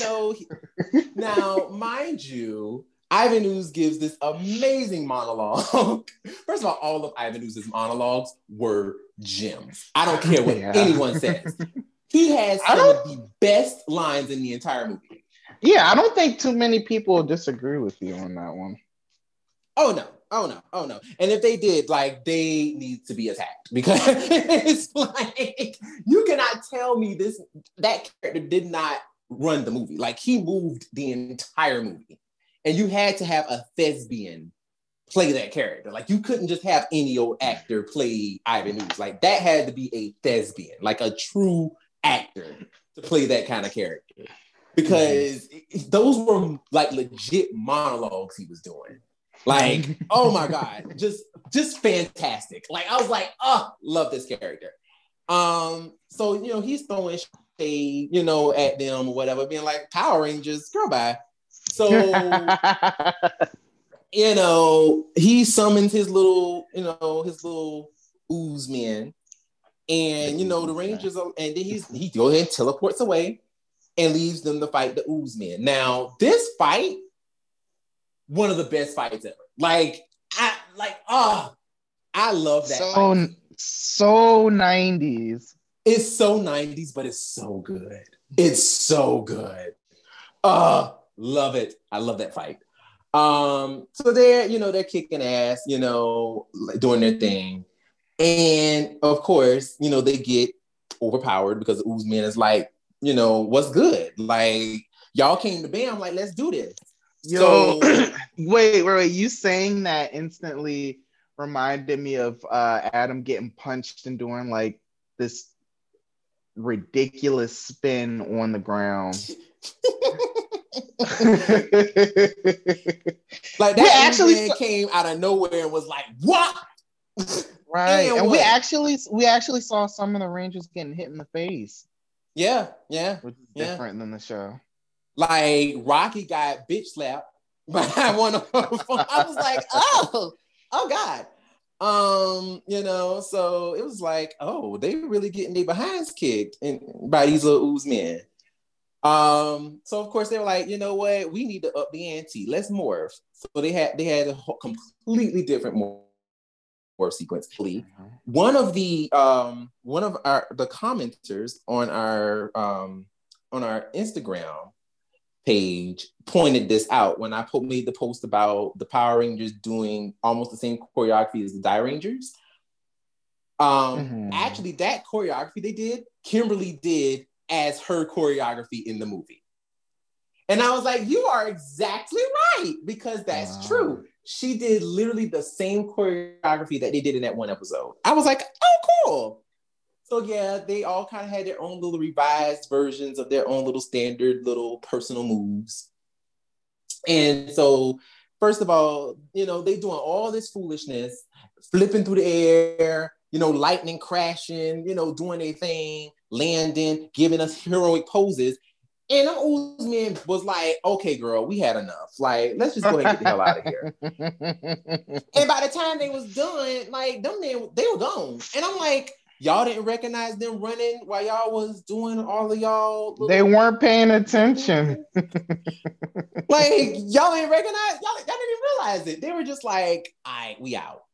now, mind you, Ivan Ooze gives this amazing monologue. First of all of Ivan Ooze's monologues were gems. I don't care what anyone says. He has some of the best lines in the entire movie. Yeah, I don't think too many people disagree with you on that one. Oh no. And if they did, like, they need to be attacked, because it's like, you cannot tell me that character did not run the movie. Like, he moved the entire movie. And you had to have a thespian play that character. Like, you couldn't just have any old actor play Ivan Ooze. Like, that had to be a thespian, like a true actor to play that kind of character. Because those were like legit monologues he was doing. Like, oh my God, just fantastic. Like, I was like, oh, love this character. So, he's throwing shade, at them or whatever, being like, Power Rangers, girl, bye. So, he summons his little ooze men, and the Rangers are, and then he goes ahead and teleports away and leaves them to fight the ooze men. Now, this fight, one of the best fights ever. Like, I love that fight. So 90s. It's so 90s, but it's so good. It's so good. Love it. I love that fight. So they're kicking ass, doing their thing. And of course, they get overpowered because the ooze man is like, what's good? Like, y'all came to Bam, like, let's do this. Yo, wait. You saying that instantly reminded me of Adam getting punched and doing like this ridiculous spin on the ground. Like, that actually came out of nowhere and was like, what? Right. And we actually saw some of the Rangers getting hit in the face. Yeah. Which is different than the show. Like, Rocky got bitch slapped by one of them. I was like, oh God. So it was like, oh, they really getting their behinds kicked by these little ooze men. So of course they were like, you know what, we need to up the ante. Let's morph. So they had a completely different morph sequence. One of the commenters on our Instagram page pointed this out when I made the post about the Power Rangers doing almost the same choreography as the Die Rangers. Actually, that choreography they did, Kimberly did as her choreography in the movie. And I was like, you are exactly right, because that's true. She did literally the same choreography that they did in that one episode. I was like, oh, cool. So yeah, they all kind of had their own little revised versions of their own little standard little personal moves. And so, first of all, they doing all this foolishness, flipping through the air, lightning crashing, doing their thing, landing, giving us heroic poses. And them ooze men was like, okay, girl, we had enough. Like, let's just go ahead and get the hell out of here. And by the time they was done, like, them men, they were gone. And I'm like, y'all didn't recognize them running while y'all was doing all of y'all. They weren't paying attention. Like, y'all didn't recognize, y'all didn't even realize it. They were just like, all right, we out.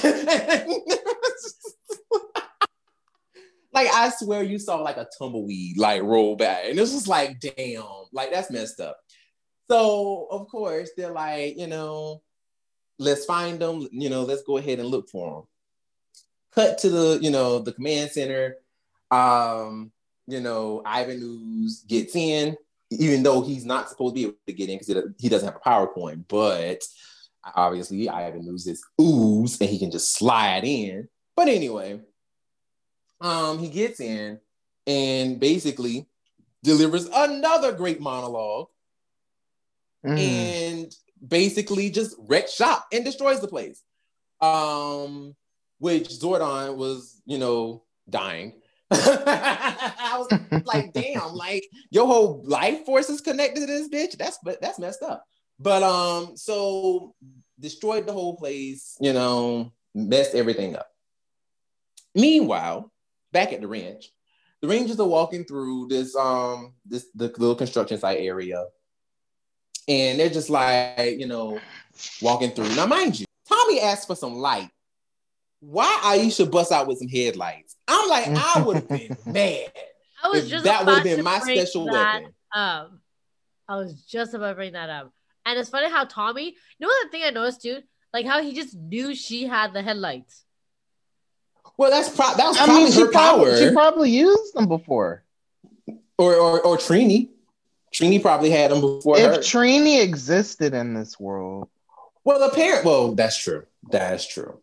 Like, I swear you saw like a tumbleweed like roll back. And this was like, damn, like that's messed up. So of course they're like, let's find them, let's go ahead and look for them. Cut to the command center. Ivan Ooze gets in, even though he's not supposed to be able to get in because he doesn't have a power coin. But obviously Ivan Ooze is Ooze and he can just slide in. But anyway, he gets in and basically delivers another great monologue and basically just wrecks shop and destroys the place. Which Zordon was, dying. I was like, damn, like your whole life force is connected to this bitch. That's messed up. But so destroyed the whole place, messed everything up. Meanwhile, back at the ranch, the Rangers are walking through the little construction site area. And they're just like, walking through. Now, mind you, Tommy asked for some light. Why Aisha bust out with some headlights? I'm like, I would have been mad. That would have been my special weapon. I was just about to bring that up. And it's funny how Tommy, the thing I noticed too, like how he just knew she had the headlights. Well, that was probably her power. She probably used them before. Or Trini. Trini probably had them before her. If Trini existed in this world. Well, that's true. That's true.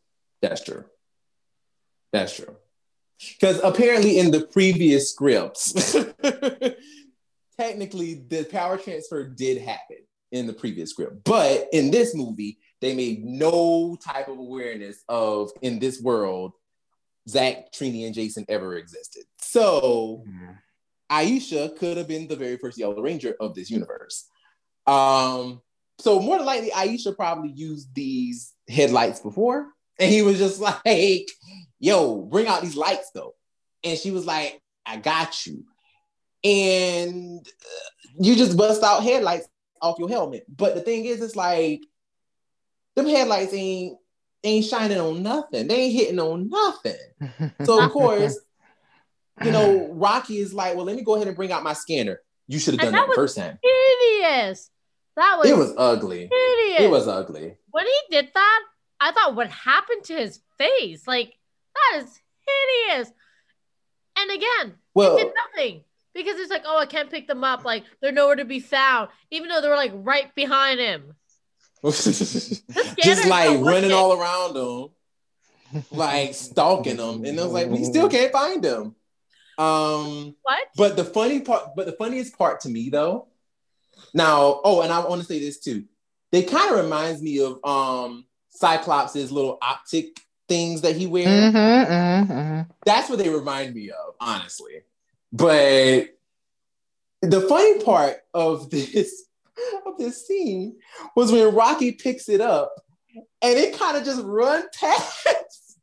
Because apparently in the previous scripts, technically the power transfer did happen in the previous script. But in this movie, they made no type of awareness of, in this world, Zach, Trini, and Jason ever existed. So Aisha could have been the very first Yellow Ranger of this universe. So more than likely, Aisha probably used these headlights before. And he was just like, yo, bring out these lights though. And she was like, I got you. And you just bust out headlights off your helmet. But the thing is, it's like, them headlights ain't shining on nothing. They ain't hitting on nothing. So of course, Rocky is like, well, let me go ahead and bring out my scanner. You should have done that the first time. Hideous. It was ugly. Hideous. It was ugly. When he did that, I thought, what happened to his face? Like, that is hideous. And again, he did nothing. Because it's like, oh, I can't pick them up. Like, they're nowhere to be found. Even though they were like right behind him. Just like running all around them. Like stalking them. And I was like, we still can't find them. What? But the funniest part to me though. Now, and I want to say this too. They kind of reminds me of Cyclops' little optic things that he wears. That's what they remind me of, honestly. But the funny part of this scene was when Rocky picks it up and it kind of just run past.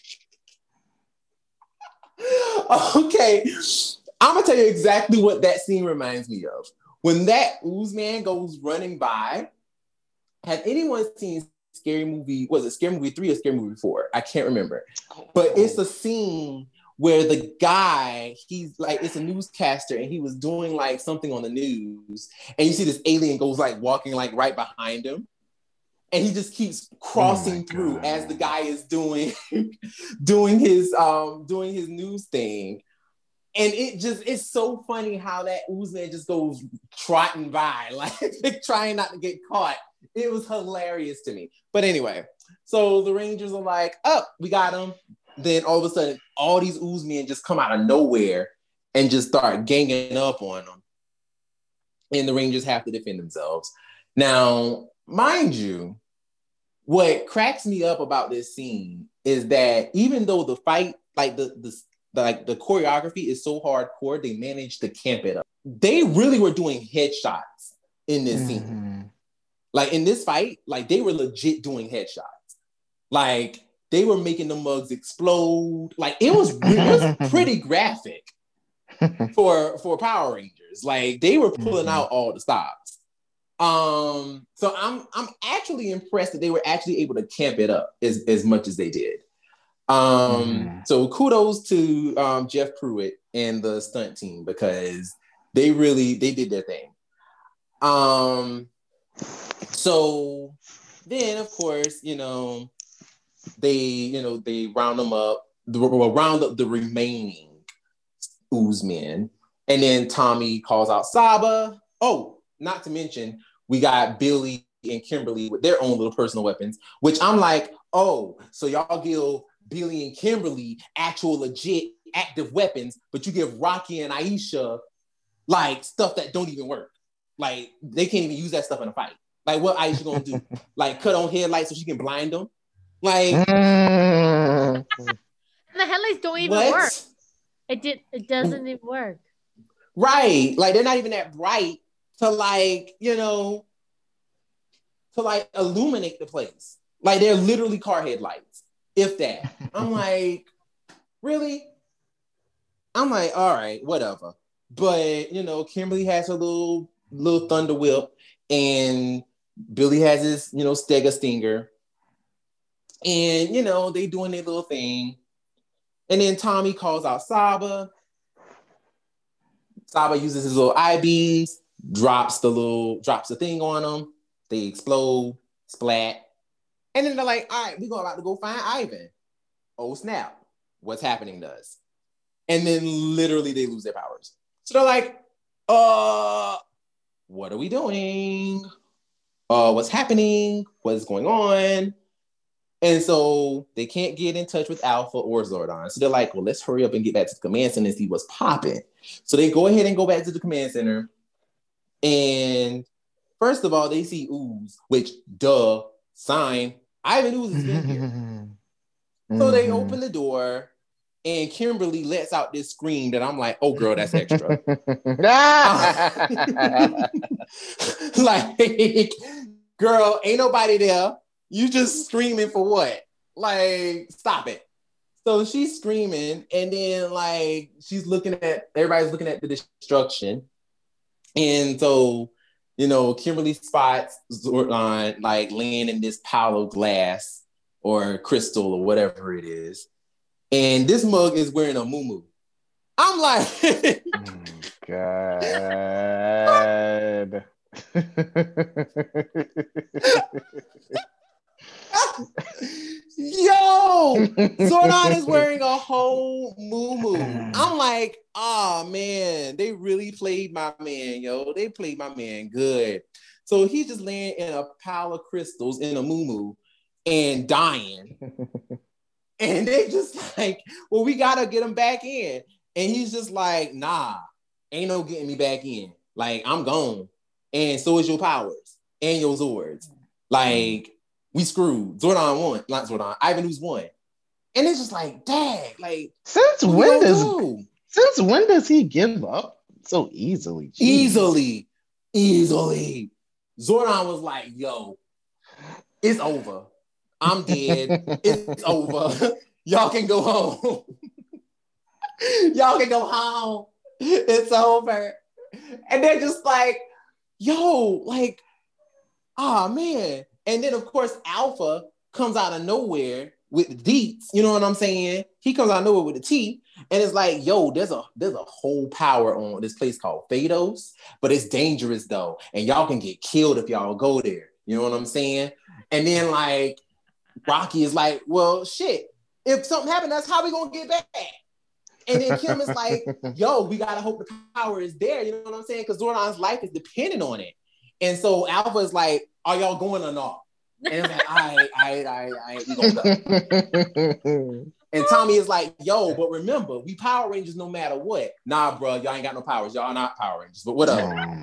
Okay, I'm gonna tell you exactly what that scene reminds me of. When that ooze man goes running by, have anyone seen Scary Movie? Was it Scary Movie 3 or Scary Movie 4? I can't remember. But it's a scene where the guy, he's like, it's a newscaster and he was doing like something on the news. And you see this alien goes like walking like right behind him. And he just keeps crossing through as the guy is doing doing his news thing. And it's so funny how that Oozman just goes trotting by, like trying not to get caught. It was hilarious to me. But anyway, so the Rangers are like, oh, we got him. Then all of a sudden, all these Oozmen just come out of nowhere and just start ganging up on them. And the Rangers have to defend themselves. Now, mind you, what cracks me up about this scene is that even though the fight, like the choreography is so hardcore, they managed to camp it up. They really were doing headshots in this scene. Like in this fight, like they were legit doing headshots. Like they were making the mugs explode. Like it was pretty graphic for Power Rangers. Like they were pulling out all the stops. So I'm actually impressed that they were actually able to camp it up as much as they did. So kudos to Jeff Pruitt and the stunt team because they did their thing. So then of course, they round them up, round up the remaining Oozmen, and then Tommy calls out Saba. Oh, not to mention we got Billy and Kimberly with their own little personal weapons, which I'm like, oh, so y'all give Billy and Kimberly actual legit active weapons, but you give Rocky and Aisha like stuff that don't even work. Like they can't even use that stuff in a fight. Like what Aisha gonna do? Like cut on headlights so she can blind them? Like and the headlights don't even work. It doesn't even work. Right. Like they're not even that bright to like, to like illuminate the place. Like they're literally car headlights. If that. I'm like, really? I'm like, all right, whatever. But Kimberly has her little thunder whip, and Billy has his, Stega Stinger. And, they doing their little thing. And then Tommy calls out Saba. Saba uses his little IBs, drops the thing on them. They explode, splat. And then they're like, all right, we're about to go find Ivan. Oh, snap. What's happening to us? And then literally they lose their powers. So they're like, what are we doing? What's happening? What's going on? And so they can't get in touch with Alpha or Zordon. So they're like, well, let's hurry up and get back to the command center and see what's popping. So they go ahead and go back to the command center. And first of all, they see Ooze, which, sign, Ivan Ooze has been here. So they open the door, and Kimberly lets out this scream that I'm like, oh, girl, that's extra. Like, girl, ain't nobody there. You just screaming for what? Like, stop it. So she's screaming, and then like everybody's looking at the destruction. And so, Kimberly spots Zordon like laying in this pile of glass or crystal or whatever it is. And this mug is wearing a muumuu. I'm like, God. Yo, Zordon is wearing a whole muumuu. I'm like, oh man, they really played my man, yo. They played my man good. So he's just laying in a pile of crystals in a muumuu and dying. And they just like, well, we gotta get him back in. And he's just like, nah, ain't no getting me back in. Like, I'm gone. And so is your powers and your Zords. Like, we screwed. Zordon won. Not Zordon. Ivan Ooze won. And it's just like, dang, like, since when does he give up so easily? Easily. Zordon was like, yo, it's over. I'm dead. It's over. Y'all can go home. Y'all can go home. It's over. And they're just like, yo, like, oh man. And then of course Alpha comes out of nowhere with the deets, you know what I'm saying? He comes out of nowhere with the T, and it's like, yo, there's a whole power on this place called Phaedos, but it's dangerous though, and y'all can get killed if y'all go there. You know what I'm saying? And then like Rocky is like, well, shit, if something happened, that's how we gonna get back. And then Kim is like, yo, we gotta hope the power is there. You know what I'm saying? Because Zordon's life is dependent on it. And so Alpha is like, are y'all going or not? And it's like, I we gonna go. And Tommy is like, yo, but remember, we Power Rangers no matter what. Nah, bro, y'all ain't got no powers. Y'all not Power Rangers, but whatever.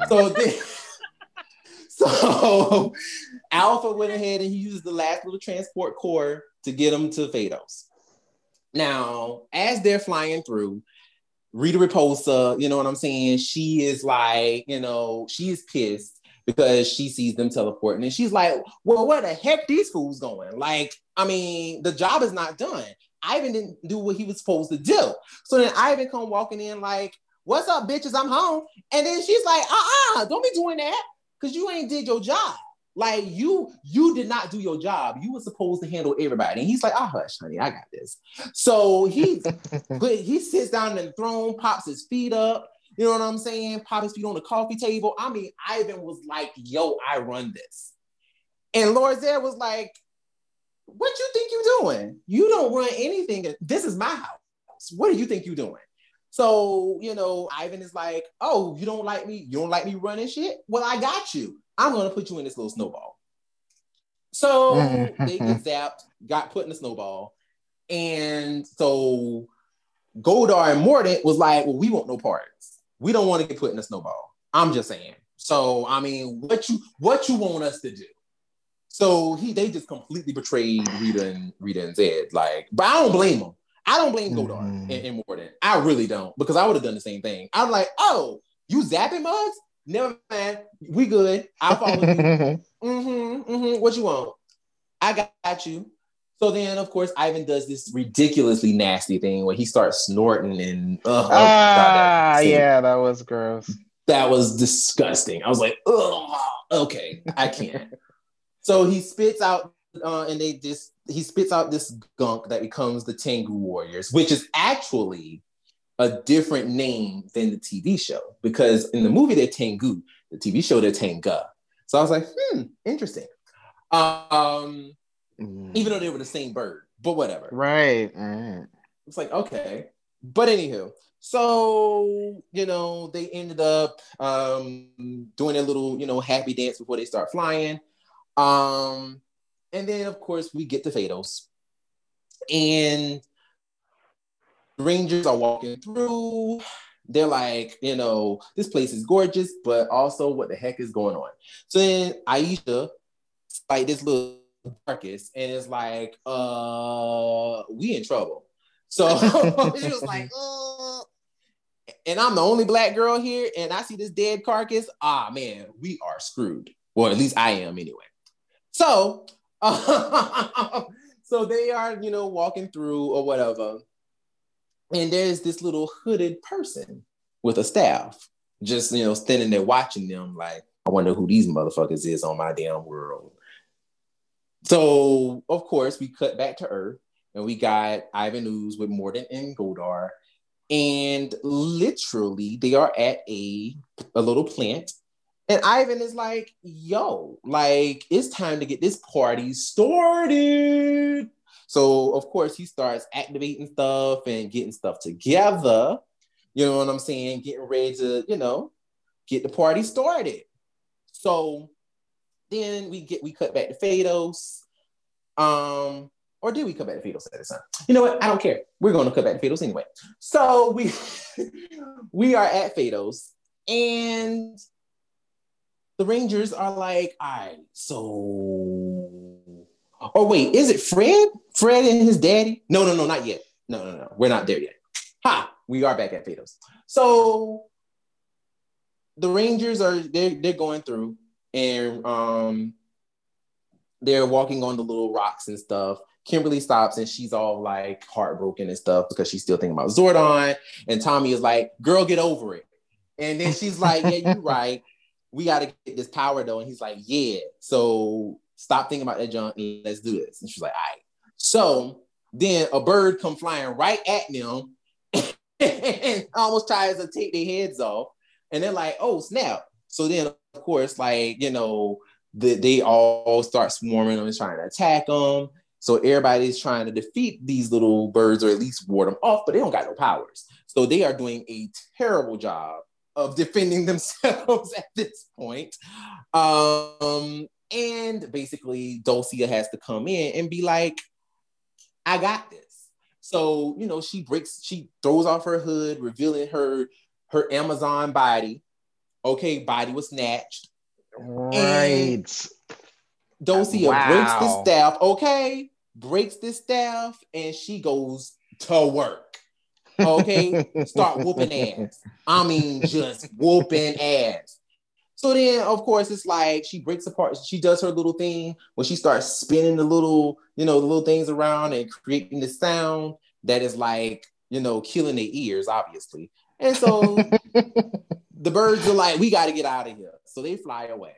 So Alpha went ahead and he used the last little transport core to get them to Phaedos. Now, as they're flying through, Rita Repulsa, you know what I'm saying? She is like, you know, she's pissed because she sees them teleporting. And she's like, well, where the heck these fools going? Like, I mean, the job is not done. Ivan didn't do what he was supposed to do. So then Ivan come walking in like, what's up, bitches? I'm home. And then she's like, don't be doing that because you ain't did your job. Like you did not do your job. You were supposed to handle everybody. And he's like, hush, honey, I got this. So he sits down in the throne, pops his feet up. You know what I'm saying? Pop his feet on the coffee table. I mean, Ivan was like, yo, I run this. And Lord Zed was like, what you think you doing? You don't run anything. This is my house. What do you think you doing? So, you know, Ivan is like, oh, you don't like me? You don't like me running shit? Well, I got you. I'm going to put you in this little snowball. So they get zapped, got put in the snowball. And so Goldar and Mordant was like, well, we want no parts. We don't want to get put in the snowball. I'm just saying. So, I mean, what you want us to do? So they just completely betrayed Rita and Zed. Like, but I don't blame them. I don't blame Goldar and Mordant. I really don't, because I would have done the same thing. I'm like, oh, you zapping mugs? Never mind. We good. I'll follow you. What you want? I got you. So then, of course, Ivan does this ridiculously nasty thing where he starts snorting and yeah, that was gross. That was disgusting. I was like, okay, I can't. So he spits out, he spits out this gunk that becomes the Tengu Warriors, which is actually a different name than the TV show, because in the movie they're Tengu, the TV show they're Tenga. So I was like, interesting. Even though they were the same bird, but whatever. Right. It's like, okay. But anywho, so, you know, they ended up doing a little, you know, happy dance before they start flying. And then, of course, we get to Phaedos. And the Rangers are walking through. They're like, you know, this place is gorgeous, but also what the heck is going on? So then Aisha, like this little Marcus, and it's like, we in trouble. So she was like, and I'm the only black girl here, and I see this dead carcass. Man, we are screwed. Well, at least I am anyway. So, so they are, you know, walking through or whatever, and there's this little hooded person with a staff, just, you know, standing there watching them like, I wonder who these motherfuckers is on my damn world. So, of course, we cut back to Earth, and we got Ivan Ooze with Mordant and Goldar, and literally they are at a little plant, and Ivan is like, yo, like, it's time to get this party started. So, of course, he starts activating stuff and getting stuff together, you know what I'm saying, getting ready to, you know, get the party started. So then we cut back to Phaedos. Or did we cut back to Phaedos at the time? You know what? I don't care. We're going to cut back to Phaedos anyway. So we are at Phaedos, and the Rangers are like, all right, so... Oh, wait, is it Fred? Fred and his daddy? No, not yet. No. We're not there yet. We are back at Phaedos. So the Rangers they're going through, and they're walking on the little rocks and stuff. Kimberly stops and she's all like heartbroken and stuff because she's still thinking about Zordon. And Tommy is like, girl, get over it. And then she's like, yeah, you're right. We got to get this power though. And he's like, yeah. So stop thinking about that junk. Let's do this. And she's like, all right. So then a bird come flying right at them and almost tries to take their heads off. And they're like, oh, snap. So then, of course, like, you know, they all start swarming them and trying to attack them. So everybody's trying to defeat these little birds or at least ward them off, but they don't got no powers. So they are doing a terrible job of defending themselves at this point. And basically, Dulcia has to come in and be like, I got this. So, you know, she throws off her hood, revealing her Amazon body. Okay, body was snatched. Right. Dulcia breaks the staff. Okay, breaks the staff, and she goes to work. Okay, start whooping ass. I mean, just whooping ass. So then, of course, it's like she breaks apart. She does her little thing when she starts spinning the little things around and creating the sound that is like, you know, killing their ears, obviously. And so the birds are like, we got to get out of here. So they fly away.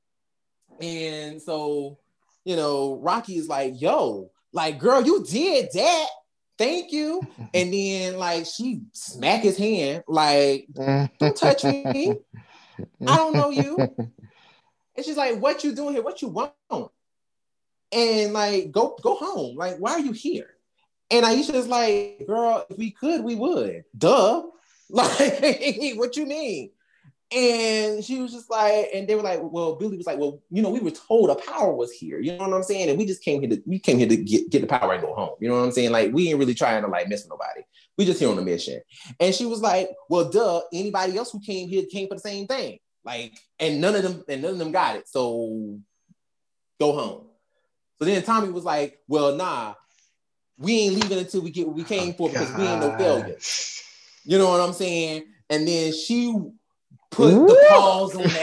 And so, you know, Rocky is like, yo, like, girl, you did that. Thank you. And then, like, she smack his hand, like, don't touch me. I don't know you. And she's like, what you doing here? What you want? And like, go home. Like, why are you here? And Aisha's like, girl, if we could, we would. Duh. Like, what you mean? And she was just like, and they were like, well, Billy was like, well, you know, we were told a power was here. You know what I'm saying? And we just came here to get the power and go home. You know what I'm saying? Like, we ain't really trying to like mess with nobody. We just here on a mission. And she was like, well, duh, anybody else who came here came for the same thing. Like, and none of them got it. So go home. So then Tommy was like, well, nah, we ain't leaving until we get what we came for because we ain't no failure. You know what I'm saying? And then she put the paws on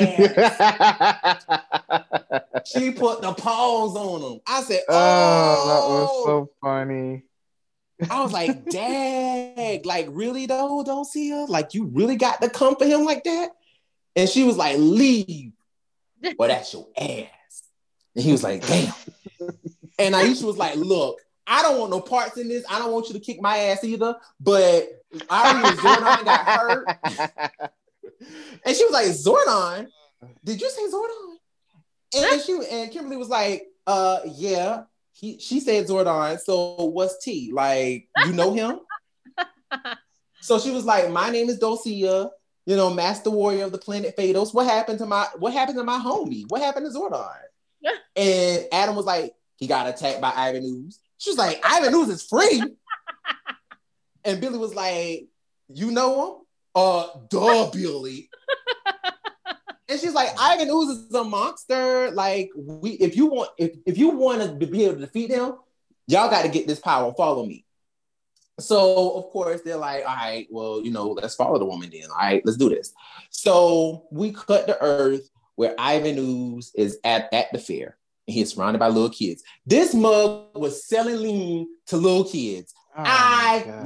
that ass. She put the paws on him. I said, oh, that was so funny. I was like, dang, like, really though, Dulcia? Like, you really got to come for him like that? And she was like, leave. Well, that's your ass. And he was like, damn. And Aisha was like, look, I don't want no parts in this. I don't want you to kick my ass either. But Ari and Zordon got hurt. And she was like, Zordon? Did you say Zordon? And Kimberly was like, yeah. She said Zordon. So what's T? Like, you know him? So she was like, my name is Dulcia, you know, Master Warrior of the planet Phaedos. What happened to my homie? What happened to Zordon? And Adam was like, he got attacked by Ivan Ooze. She was like, Ivan Ooze is free. And Billy was like, you know him? Duh, Billy. And she's like, Ivan Ooze is a monster. Like, if you want to be able to defeat him, y'all got to get this power. Follow me. So of course they're like, all right, well, you know, let's follow the woman then. All right, let's do this. So we cut to Earth where Ivan Ooze is at the fair. And he's surrounded by little kids. This mug was selling lean to little kids. I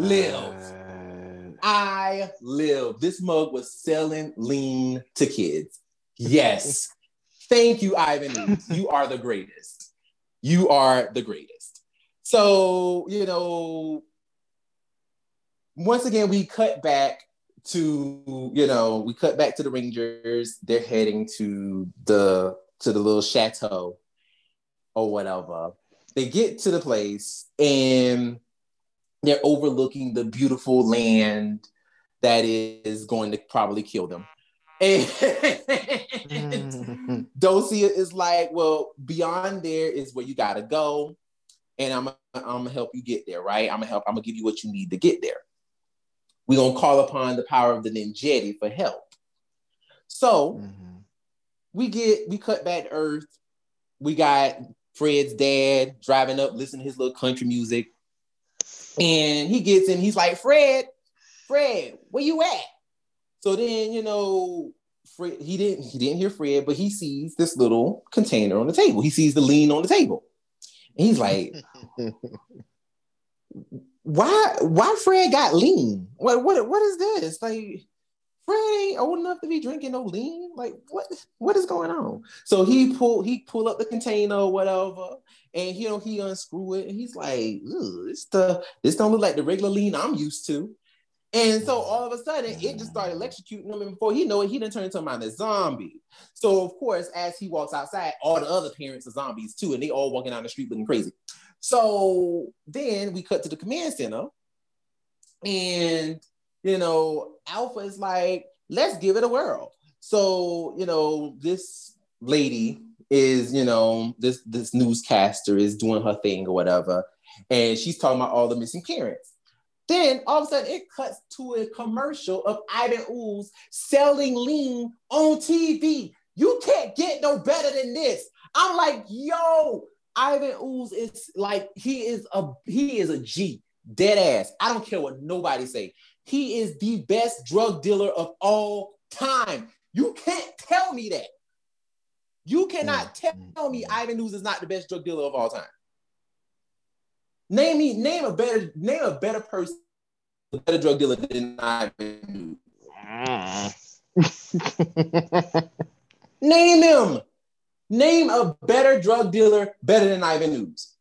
live. This mug was selling lean to kids. Yes. Thank you, Ivan Ooze. You are the greatest. You are the greatest. So, you know, once again, we cut back to the Rangers. They're heading to the little chateau or whatever. They get to the place and they're overlooking the beautiful land that is going to probably kill them. And Dulcia is like, well, beyond there is where you gotta go, and I'm gonna help you get there, right? I'm gonna give you what you need to get there. We're gonna call upon the power of the Ninjetti for help. So we cut back to Earth. We got Fred's dad driving up, listening to his little country music, and he gets in. He's like, Fred, where you at? So then, you know, Fred, he didn't hear Fred, but he sees this little container on the table. He sees the lean on the table. And he's like, why Fred got lean? What is this? Like, Fred ain't old enough to be drinking no lean. Like, what is going on? So he pull up the container or whatever, and he unscrew it, and he's like, this don't look like the regular lean I'm used to. And so all of a sudden, it just started electrocuting him, and before he know it, he done turned into a zombie. So of course, as he walks outside, all the other parents are zombies too, and they all walking down the street looking crazy. So then we cut to the command center, and Alpha is like, let's give it a whirl. So, this lady is, this newscaster is doing her thing or whatever. And she's talking about all the missing parents. Then all of a sudden it cuts to a commercial of Ivan Ooze selling lean on TV. You can't get no better than this. I'm like, yo, Ivan Ooze is like, he is a G, dead ass. I don't care what nobody say. He is the best drug dealer of all time. You can't tell me that. You cannot tell me Ivan Ooze is not the best drug dealer of all time. Name a better person, a better drug dealer than Ivan Ooze. Name him. Name a better drug dealer better than Ivan Ooze.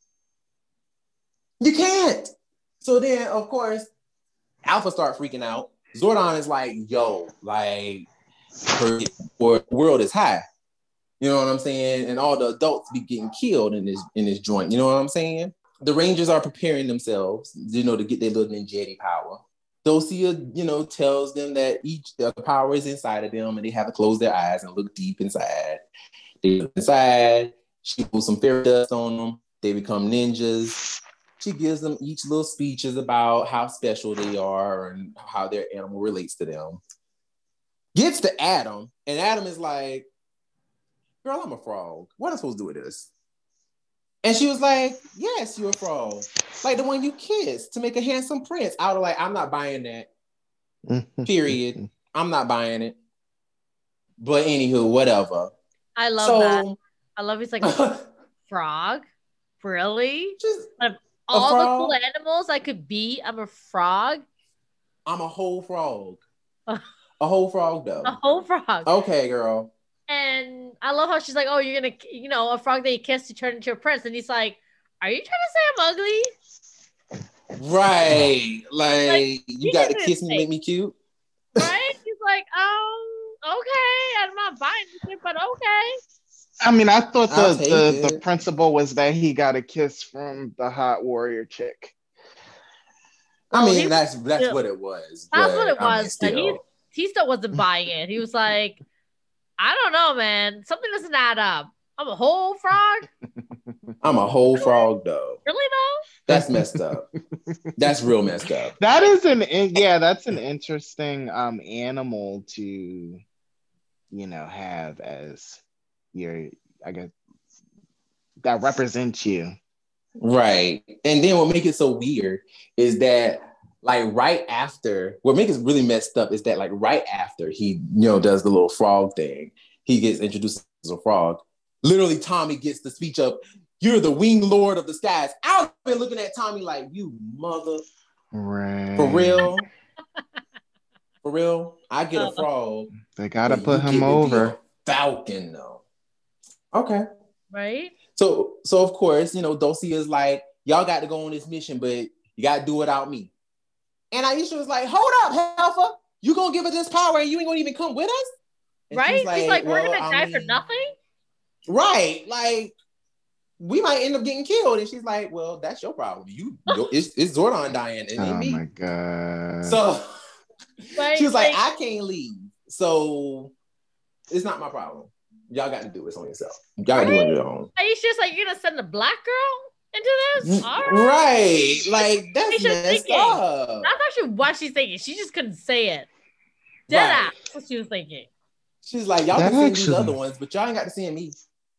You can't. So then, of course, Alpha start freaking out. Zordon is like, yo, like, her world is high. You know what I'm saying? And all the adults be getting killed in this joint. You know what I'm saying? The Rangers are preparing themselves, to get their little ninja power. Dulcia, tells them that the power is inside of them and they have to close their eyes and look deep inside. They look inside. She puts some fairy dust on them. They become ninjas. She gives them each little speeches about how special they are and how their animal relates to them. Gets to Adam, and Adam is like, girl, I'm a frog. What am I supposed to do with this? And she was like, yes, you're a frog. Like the one you kissed to make a handsome prince. I was like, I'm not buying that. Period. I'm not buying it. But anywho, whatever. I love that. I love he's like, frog? Really? Just all the cool animals I could be, I'm a frog. I'm a whole frog. A whole frog, though. A whole frog. Okay, girl. And I love how she's like, oh, you're gonna, a frog that you kiss to turn into a prince. And he's like, are you trying to say I'm ugly? Right. Like you got to kiss me to make me cute? Right? He's like, okay. I'm not buying it, but okay. I mean, I thought the principle was that he got a kiss from the hot warrior chick. I mean, that's what it was. That's what it was. But he still wasn't buying it. He was like, I don't know, man. Something doesn't add up. I'm a whole frog. I'm a whole frog, though. Really, though? That's messed up. That's real messed up. That's an interesting animal to, have as your, I guess, that represents you. Right. And then what makes it so weird is that, like, right after, what makes it really messed up is that, like, right after he, does the little frog thing, he gets introduced as a frog. Literally, Tommy gets the speech of, you're the winged lord of the skies. I've been looking at Tommy like, you mother. Right. For real? For real? I get a frog. They got to put him over. Falcon, though. Okay. Right? So of course, Dulcie is like, y'all got to go on this mission, but you got to do it without me. And Aisha was like, hold up, Alpha. You going to give us this power and you ain't going to even come with us? And right? She's like, we're going to die for nothing? Right. Like, we might end up getting killed. And she's like, well, that's your problem. It's Zordon dying. It ain't me. Oh, my God. So she was like, I can't leave. So it's not my problem. Y'all got to do this on yourself. Y'all got to do it on your own. Aisha's like, you're going to send a black girl into this? All right. Like, that's messed up. That's actually what she's thinking. She just couldn't say it. Dead ass. That's what she was thinking. She's like, y'all can see these other ones, but y'all ain't got to see me.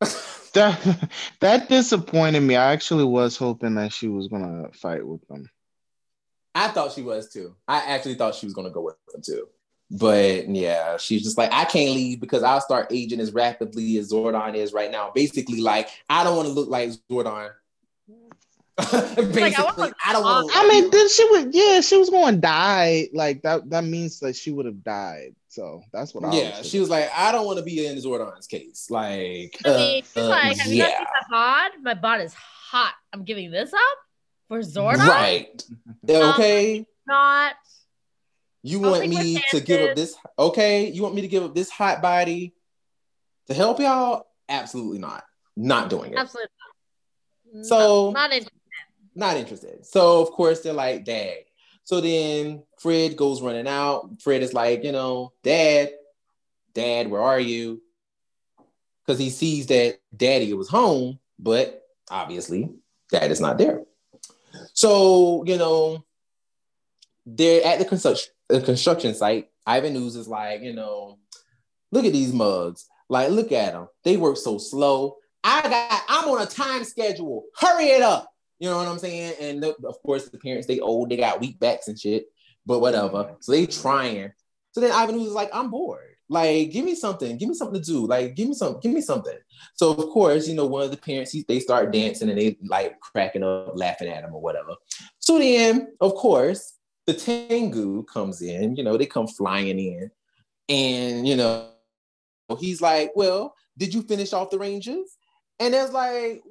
That disappointed me. I actually was hoping that she was going to fight with them. I thought she was, too. I actually thought she was going to go with them, too. But yeah, she's just like, I can't leave because I'll start aging as rapidly as Zordon is right now. Basically, like, I don't want to look like Zordon. Basically, like, I don't want to. I mean, then she was going to die. Like that means that she would have died. So that's what I was thinking. She was like, I don't want to be in Zordon's case. Like, I mean, she's like, have you not seen my bod? My bod is hot. I'm giving this up for Zordon? Right. Okay. Not. You want me to give up this? Okay. You want me to give up this hot body to help y'all? Absolutely not. Not doing it. Absolutely not. So, not interested. Not interested. So, of course, they're like, Dad. So then Fred goes running out. Fred is like, Dad, where are you? Because he sees that Daddy was home, but obviously Dad is not there. So, they're at the construction site. Ivan Ooze is like, look at these mugs. Like, look at them. They work so slow. I'm on a time schedule. Hurry it up. You know what I'm saying? And of course, the parents, they old, they got weak backs and shit, but whatever. So they trying. So then Ivan Ooze is like, I'm bored. Like, give me something to do. Like, give me something. So of course, one of the parents, they start dancing and they like cracking up, laughing at him or whatever. So then, of course, the Tengu comes in, they come flying in. And, he's like, well, did you finish off the Rangers? And it's like,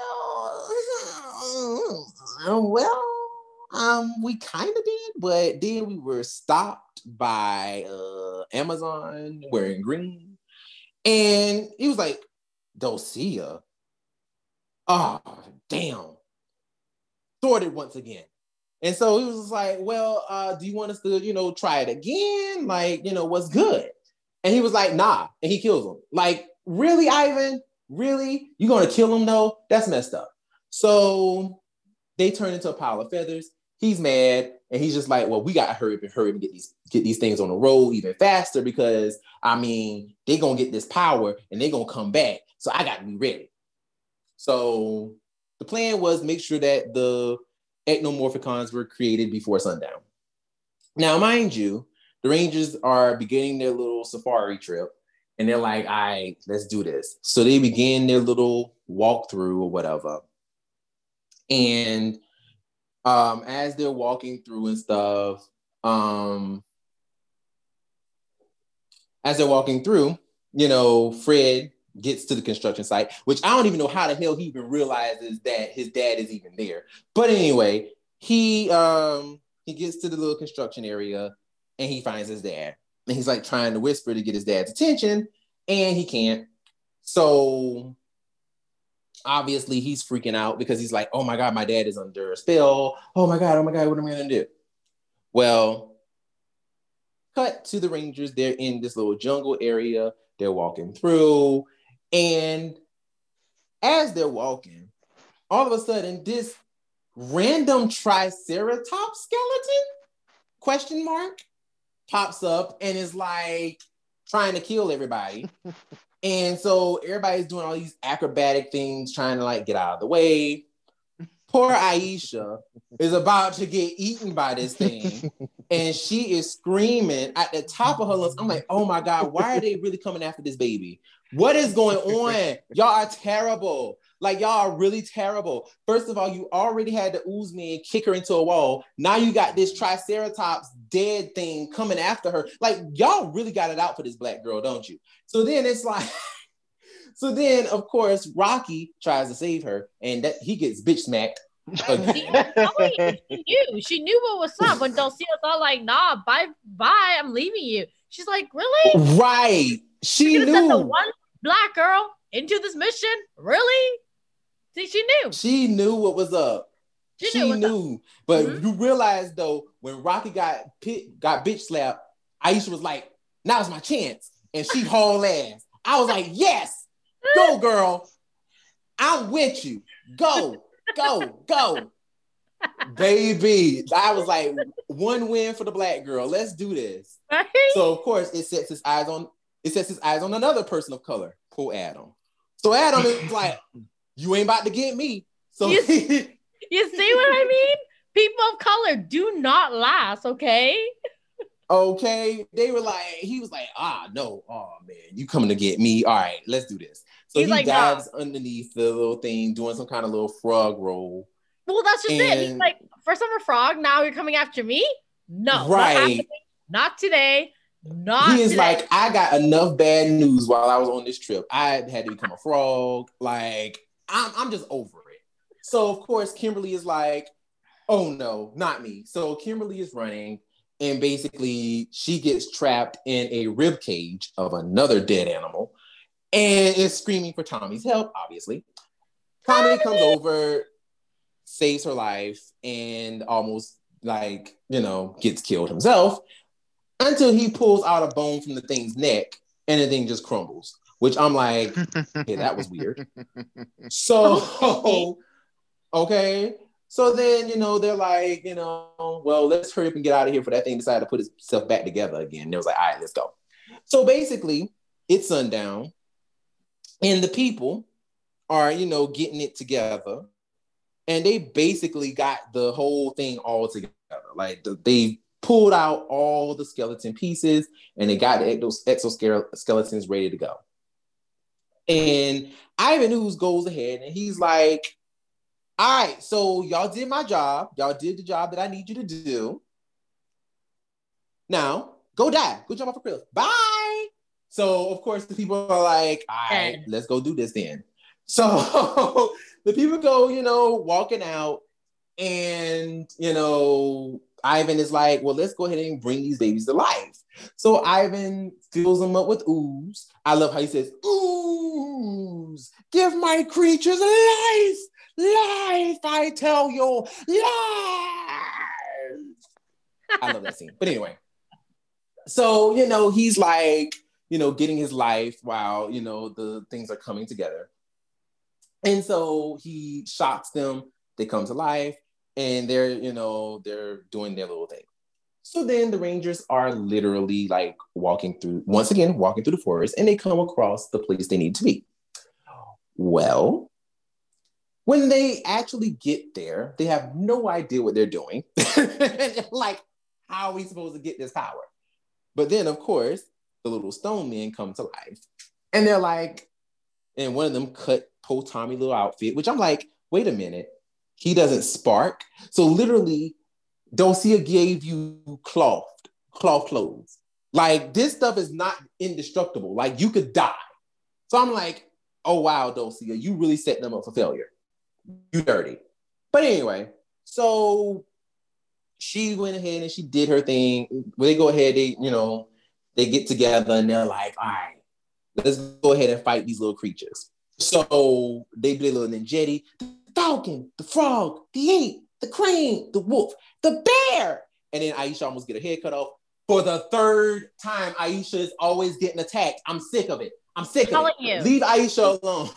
we kind of did, but then we were stopped by Amazon wearing green. And he was like, Dulcia. Oh, damn. Thwarted once again. And so he was like, well, do you want us to, try it again? Like, what's good? And he was like, nah. And he kills him. Like, really, Ivan? Really? You gonna kill him though? That's messed up. So they turn into a pile of feathers. He's mad, and he's just like, well, we gotta hurry up and get these things on the road even faster because they gonna get this power and they gonna come back. So I gotta be ready. So the plan was make sure that the Ectomorphicons were created before sundown. Now, mind you, the Rangers are beginning their little safari trip. And they're like, all right, let's do this. So they begin their little walkthrough or whatever. And as they're walking through and stuff, Fred gets to the construction site, which I don't even know how the hell he even realizes that his dad is even there. But anyway, he gets to the little construction area and he finds his dad. And he's like trying to whisper to get his dad's attention, and he can't. So obviously he's freaking out because he's like, oh my God, my dad is under a spell. Oh my God, what am I gonna do? Well, cut to the Rangers. They're in this little jungle area. They're walking through. And as they're walking, all of a sudden, this random Triceratops skeleton, ? Pops up and is like trying to kill everybody. And so everybody's doing all these acrobatic things, trying to like get out of the way. Poor Aisha is about to get eaten by this thing. And she is screaming at the top of her lungs. I'm like, oh my God, why are they really coming after this baby? What is going on? Y'all are terrible. Like, y'all are really terrible. First of all, you already had the ooze man kick her into a wall. Now you got this Triceratops dead thing coming after her. Like, y'all really got it out for this black girl, don't you? So then it's like, of course, Rocky tries to save her, and that he gets bitch smacked. She knew what was up when Dulcia thought like, nah, bye, I'm leaving you. She's like, really? Right. She knew. The one black girl into this mission? Really? See, she knew. She knew what was up. She knew. But you realize though, when Rocky got bitch slapped, Aisha was like, now's my chance. And she hauled ass. I was like, yes, go girl. I'm with you. Go. Baby. I was like, one win for the black girl. Let's do this. Right? So of course it sets his eyes on another person of color, poor Adam. So Adam is like, you ain't about to get me. So you see what I mean? People of color do not last, okay? Okay, they were like, he was like, no, oh man, you coming to get me? All right, let's do this. So he like, dives underneath the little thing, doing some kind of little frog roll. Well, that's just it. He's like, first I'm a frog, now you're coming after me? No, right? Not today. He is like, I got enough bad news while I was on this trip. I had to become a frog. Like, I'm just over it. So of course, Kimberly is like, oh no, not me. So Kimberly is running. And basically, she gets trapped in a rib cage of another dead animal and is screaming for Tommy's help, obviously. Tommy comes over, saves her life, and almost, like, gets killed himself until he pulls out a bone from the thing's neck and the thing just crumbles, which I'm like, hey, that was weird. So, okay. So then, they're like, well, let's hurry up and get out of here, for that thing decided to put itself back together again. And it was like, all right, let's go. So basically, it's sundown, and the people are, getting it together. And they basically got the whole thing all together. Like, they pulled out all the skeleton pieces, and they got those exoskeletons ready to go. And Ivan Ooze goes ahead, and he's like, all right, so y'all did my job. Y'all did the job that I need you to do. Now, go die. Go jump off a cliff. Bye. So, of course, the people are like, all right, let's go do this then. So, the people go, walking out. And, Ivan is like, well, let's go ahead and bring these babies to life. So, Ivan fills them up with ooze. I love how he says, ooze, give my creatures life. Life, I tell you, life. I love that scene. But anyway, so, he's like, getting his life while, the things are coming together. And so he shocks them, they come to life, and they're doing their little thing. So then the Rangers are literally like walking through the forest, and they come across the place they need to be. Well, when they actually get there, they have no idea what they're doing. Like, how are we supposed to get this power? But then, of course, the little stone men come to life. And they're like, and one of them cut poor Tommy little outfit, which I'm like, wait a minute. He doesn't spark. So literally, Dulcia gave you cloth clothes. Like, this stuff is not indestructible. Like, you could die. So I'm like, oh, wow, Dulcia, you really set them up for failure. You dirty. But anyway, so she went ahead and she did her thing. When they go ahead, they get together and they're like, all right, let's go ahead and fight these little creatures. So they did a little ninjetti. The falcon, the frog, the ape, the crane, the wolf, the bear. And then Aisha almost get her head cut off. For the third time, Aisha is always getting attacked. I'm sick of it. I'm sick of it. Leave Aisha alone.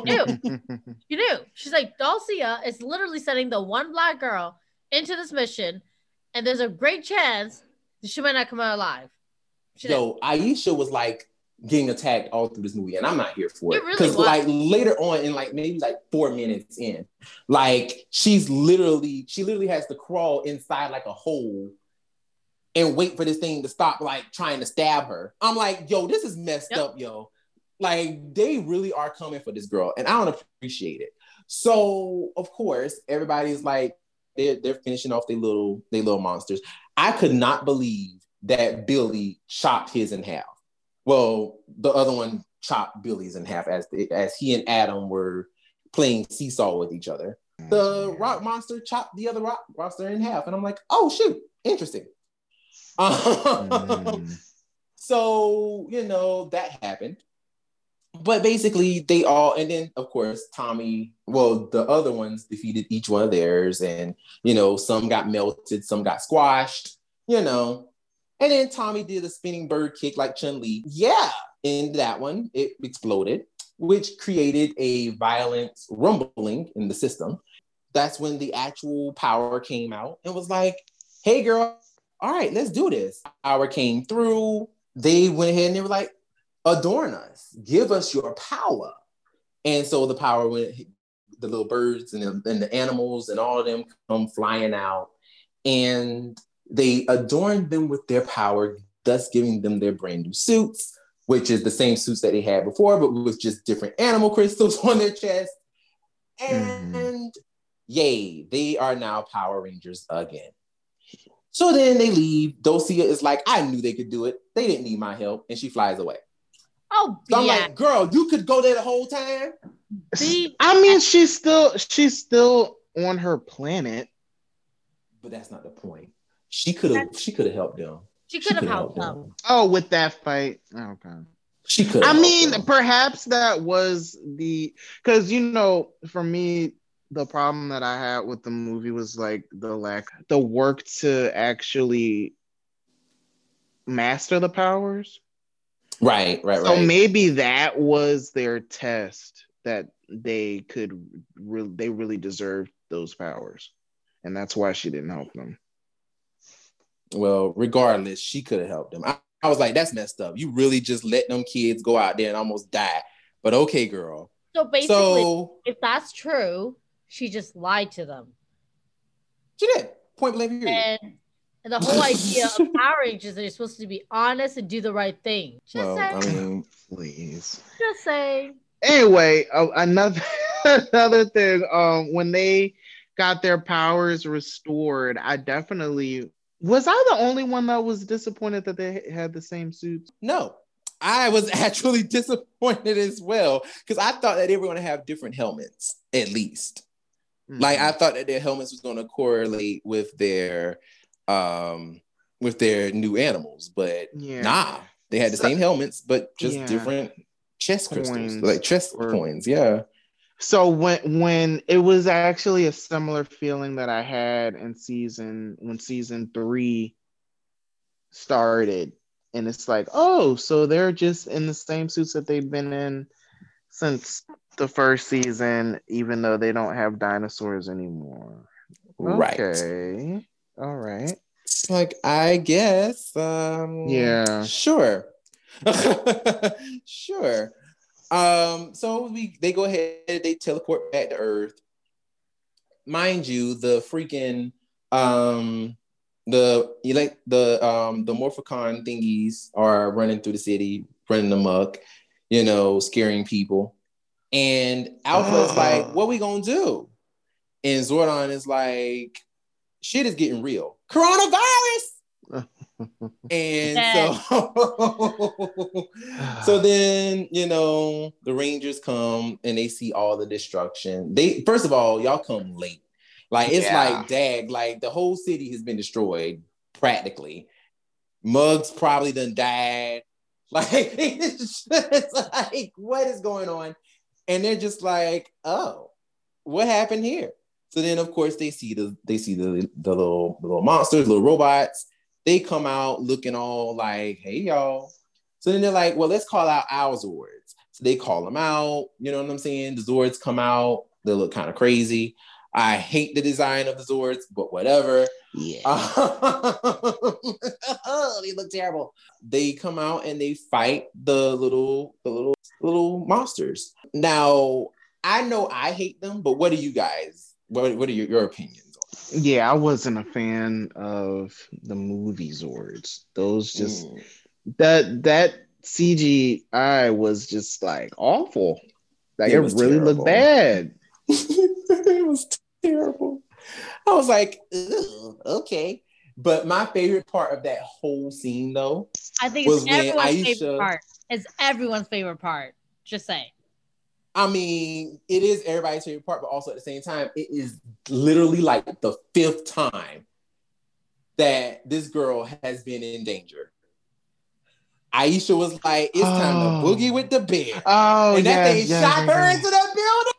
You do. She's like, Dulcia is literally sending the one black girl into this mission, and there's a great chance that she might not come out alive. Aisha was like getting attacked all through this movie, and I'm not here for it. Because like later on, in like maybe like 4 minutes in, like she literally has to crawl inside like a hole and wait for this thing to stop like trying to stab her. I'm like, this is messed up, yo. Like, they really are coming for this girl, and I don't appreciate it. So, of course, everybody's like, they're finishing off their little monsters. I could not believe that Billy chopped his in half. Well, the other one chopped Billy's in half as he and Adam were playing seesaw with each other. The rock monster chopped the other rock monster in half, and I'm like, oh shoot, interesting. So, that happened. But basically, and then, of course, Tommy, the other ones defeated each one of theirs, and, some got melted, some got squashed, and then Tommy did a spinning bird kick like Chun-Li. Yeah, in that one, it exploded, which created a violent rumbling in the system. That's when the actual power came out and was like, hey, girl, all right, let's do this. Power came through. They went ahead and they were like, adorn us, give us your power. And so the power went, the little birds and the animals and all of them come flying out. And They adorned them with their power, thus giving them their brand new suits, which is the same suits that they had before, but with just different animal crystals on their chest. And yay, they are now Power Rangers again. So then they leave. Dulcia is like, I knew they could do it. They didn't need my help. And she flies away. Oh, so I'm like, girl, you could go there the whole time. I mean, she's still on her planet. But that's not the point. She could have helped them. She could have helped them. Oh, with that fight. Okay. She could. I mean, perhaps that was because for me, the problem that I had with the movie was like the work to actually master the powers. Right. So maybe that was their test that they really deserved those powers, and that's why she didn't help them. Well, regardless, she could have helped them. I was like, that's messed up. You really just let them kids go out there and almost die. But okay, girl. So basically, if that's true, she just lied to them. She did. Point blank period. And the whole idea of Power Rangers, they're supposed to be honest and do the right thing. Just saying. I mean, please. Just saying. Anyway, another thing. When they got their powers restored, I definitely was I the only one that was disappointed that they had the same suits? No, I was actually disappointed as well because I thought that they were going to have different helmets at least. Mm-hmm. Like I thought that their helmets was going to correlate with their new animals, but nah, they had the same helmets, but just different chest crystals, like chest coins. Yeah. So when it was actually a similar feeling that I had when season 3 started, and it's like, oh, so they're just in the same suits that they've been in since the first season, even though they don't have dinosaurs anymore. Right. Okay. All right. It's like, I guess. Yeah. Sure. Sure. So they go ahead, they teleport back to Earth. Mind you, the freaking the Morphicon thingies are running through the city, running amok, scaring people. And Alpha is like, what we gonna do? And Zordon is like, shit is getting real. Coronavirus! And so then, the Rangers come and they see all the destruction. First of all, y'all come late. Like, it's like, dag, like the whole city has been destroyed practically. Muggs probably done died. Like, it's like, what is going on? And they're just like, oh, what happened here? So then, of course, they see the little monsters, little robots. They come out looking all like, hey, y'all. So then they're like, well, let's call out our Zords. So they call them out. You know what I'm saying? The Zords come out. They look kind of crazy. I hate the design of the Zords, but whatever. Yeah. They look terrible. They come out and they fight the little monsters. Now, I know I hate them, but what do you guys? What are your opinions on? Yeah, I wasn't a fan of the movie Zords. Those just that CGI was just like awful. Like it really looked bad. It was terrible. I was like, okay. But my favorite part of that whole scene, though, I think it's everyone's favorite part. It's everyone's favorite part. Just saying. I mean, it is everybody's favorite part, but also at the same time, it is literally like the 5th time that this girl has been in danger. Aisha was like, it's time to boogie with the bear. Oh, and that thing shot her into the building.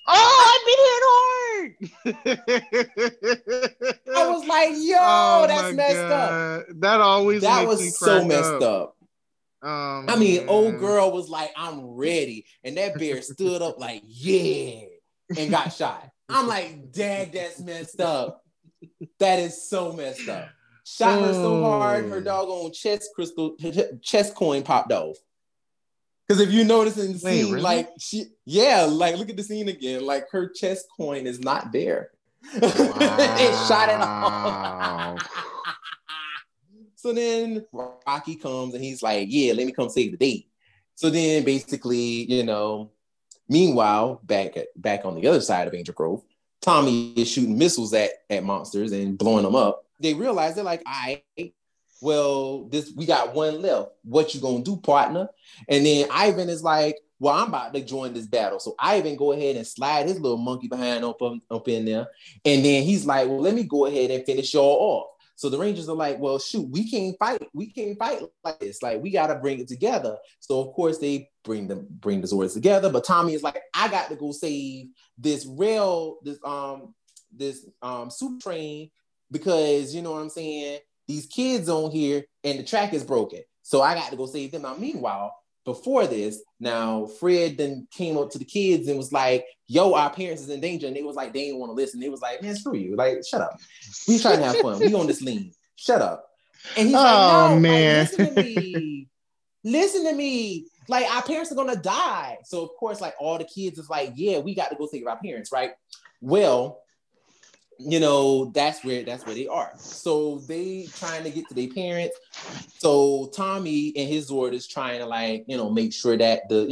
Oh, I'd be hit hard. I was like, yo, that's messed up. That was so messed up. I mean, old girl was like, I'm ready. And that bear stood up like, yeah, and got shot. I'm like, dang, that's messed up. That is so messed up. Shot her so hard, her doggone chest coin popped off. Because if you notice in the scene, really? Like, look at the scene again. Like, her chest coin is not there. Wow. It shot it off. So then Rocky comes and he's like, yeah, let me come save the day. So then basically, meanwhile, back on the other side of Angel Grove, Tommy is shooting missiles at monsters and blowing them up. They realize they're like, all right, well, we got one left. What you gonna do, partner? And then Ivan is like, well, I'm about to join this battle. So Ivan go ahead and slide his little monkey behind up in there. And then he's like, well, let me go ahead and finish y'all off. So the Rangers are like, well, shoot, we can't fight like this. Like, we got to bring it together. So of course they bring the Zords together. But Tommy is like, I got to go save this super train because, you know what I'm saying? These kids on here and the track is broken. So I got to go save them. Now, meanwhile, before this, now Fred then came up to the kids and was like, yo, our parents is in danger. And they was like, they didn't want to listen. They was like, man, screw you. Like, shut up. We trying to have fun. We on this lean. Shut up. And he's like, no, man. Like, listen to me. Listen to me. Like, our parents are going to die. So, of course, like, all the kids is like, yeah, we got to go save our parents, right? Well, that's where they are. So they trying to get to their parents. So Tommy and his Zord is trying to make sure that the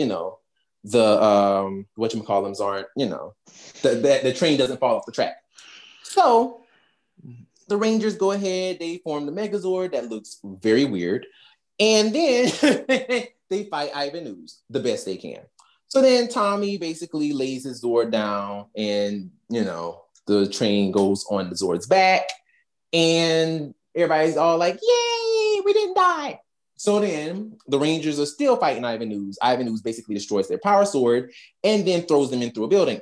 whatchamacallums aren't, the train doesn't fall off the track. So the Rangers go ahead, they form the Megazord that looks very weird. And then they fight Ivan Ooze the best they can. So then Tommy basically lays his Zord down and, the train goes on the Zord's back and everybody's all like, yay, we didn't die. So then the Rangers are still fighting Ivan Ooze. Ivan Ooze basically destroys their power sword and then throws them in through a building.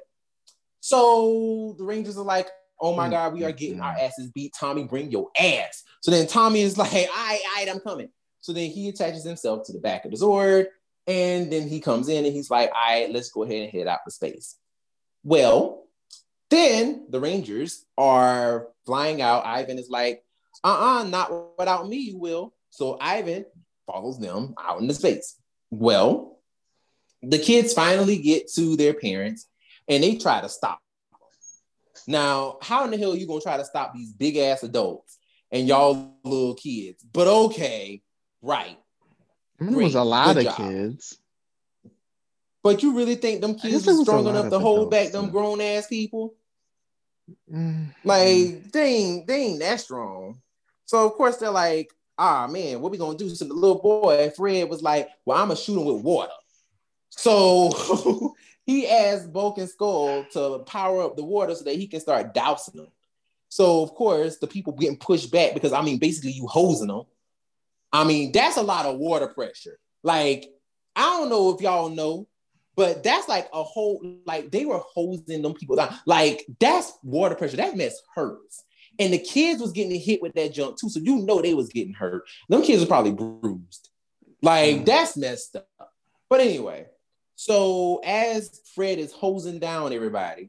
So the Rangers are like, oh my God, we are getting our asses beat. Tommy, bring your ass. So then Tommy is like, all right, I'm coming. So then he attaches himself to the back of the Zord and then he comes in and he's like, all right, let's go ahead and head out to space. Well, then the Rangers are flying out. Ivan is like, not without me, you will. So Ivan follows them out into space. Well, the kids finally get to their parents and they try to stop them. Now, how in the hell are you going to try to stop these big ass adults and y'all little kids? But okay, right. There was a lot of kids. But you really think them kids are strong enough to hold back them grown ass people? Like, they ain't that strong. So of course they're like, man, what we gonna do? So the little boy Fred was like, well, I'm gonna shoot him with water. So he asked Bulk and Skull to power up the water so that he can start dousing them. So of course the people getting pushed back because basically you hosing them. That's a lot of water pressure. Like, I don't know if y'all know, but that's like a whole, like, they were hosing them people down. Like, that's water pressure. That mess hurts. And the kids was getting hit with that junk too. So they was getting hurt. Them kids were probably bruised. Like, that's messed up. But anyway, so as Fred is hosing down everybody,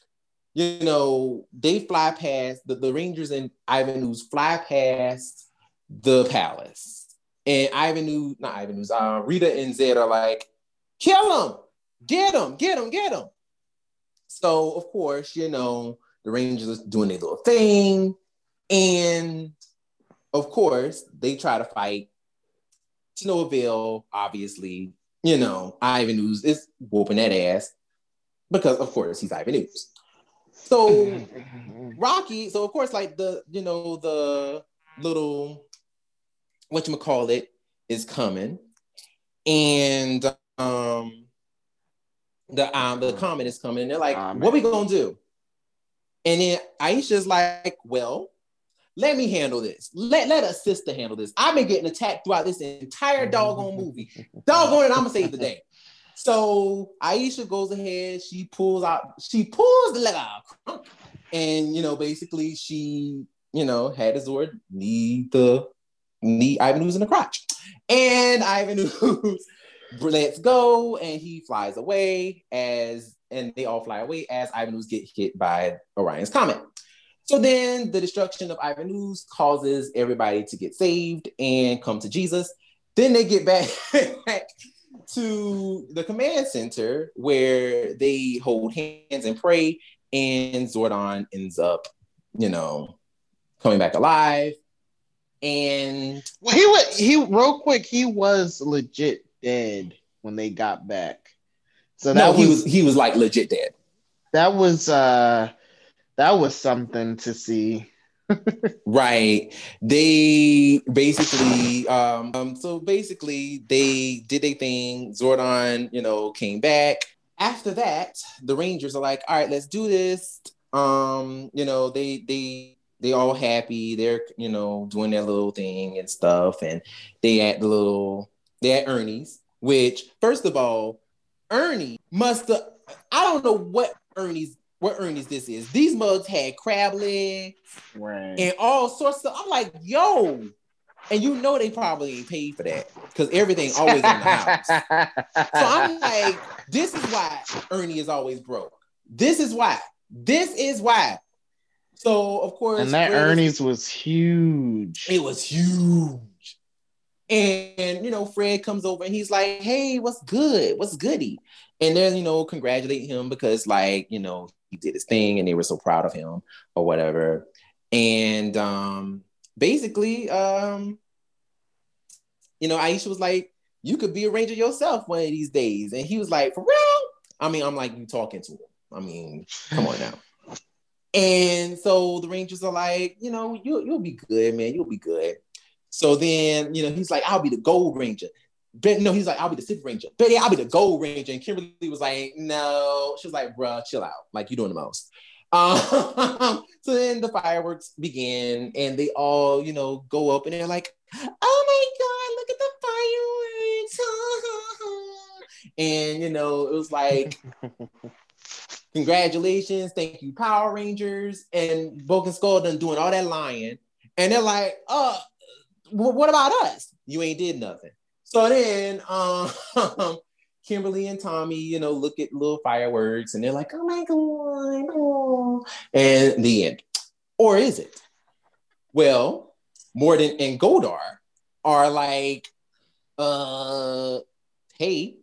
they fly past, the Rangers and Ivan Ooze fly past the palace. And Rita and Zed are like, kill him! Get him. So, of course, the Rangers are doing their little thing. And, of course, they try to fight. To no avail, obviously. Ivan Ooze is whooping that ass. Because, of course, he's Ivan Ooze. So, Rocky, so, of course, like, the little, whatchamacallit, is coming. And, the comment is coming and they're like, what we gonna do? And then Aisha's like, well, let me handle this. Let a sister handle this. I've been getting attacked throughout this entire doggone movie. Doggone it, I'm gonna save the day. So Aisha goes ahead, she pulls the leg out. And basically she, had the Zord knee Ivan Ooze in the crotch. And Ivan Ooze lets go and he flies away and they all fly away as Ivan Ooze get hit by Orion's comet. So then the destruction of Ivan Ooze causes everybody to get saved and come to Jesus. Then they get back to the command center where they hold hands and pray and Zordon ends up, coming back alive. And he real quick, he was legit dead when they got back. So he was like legit dead. That was something to see. Right. They basically so basically they did their thing. Zordon, came back. After that, the Rangers are like, all right, let's do this. They all happy. They're, doing their little thing and stuff. And they at Ernie's, which, first of all, Ernie must have, I don't know what Ernie's this is. These mugs had crab legs and all sorts of, I'm like, yo. And they probably ain't paid for that because everything always in the house. So I'm like, this is why Ernie is always broke. This is why. So, of course. And that Ernie's was huge. It was huge. And, Fred comes over and he's like, hey, what's good? What's goody? And they're, congratulating him because, like, he did his thing and they were so proud of him or whatever. And basically, Aisha was like, you could be a ranger yourself one of these days. And he was like, for real? I mean, I'm like, you talking to him. I mean, come on now. And so the Rangers are like, you'll be good, man. You'll be good. So then, he's like, I'll be the Gold Ranger. But no, he's like, I'll be the Silver Ranger. Betty, I'll be the Gold Ranger. And Kimberly was like, no. She was like, bruh, chill out. Like, you're doing the most. So then the fireworks begin and they all, go up and they're like, oh my God, look at the fireworks. And, it was like, congratulations, thank you, Power Rangers. And Bulk and Skull done doing all that lying. And they're like, what about us? You ain't did nothing. So then Kimberly and Tommy, look at little fireworks and they're like, oh my God. Oh. And the end. Or is it? Well, Mordin and Goldar are like, hey,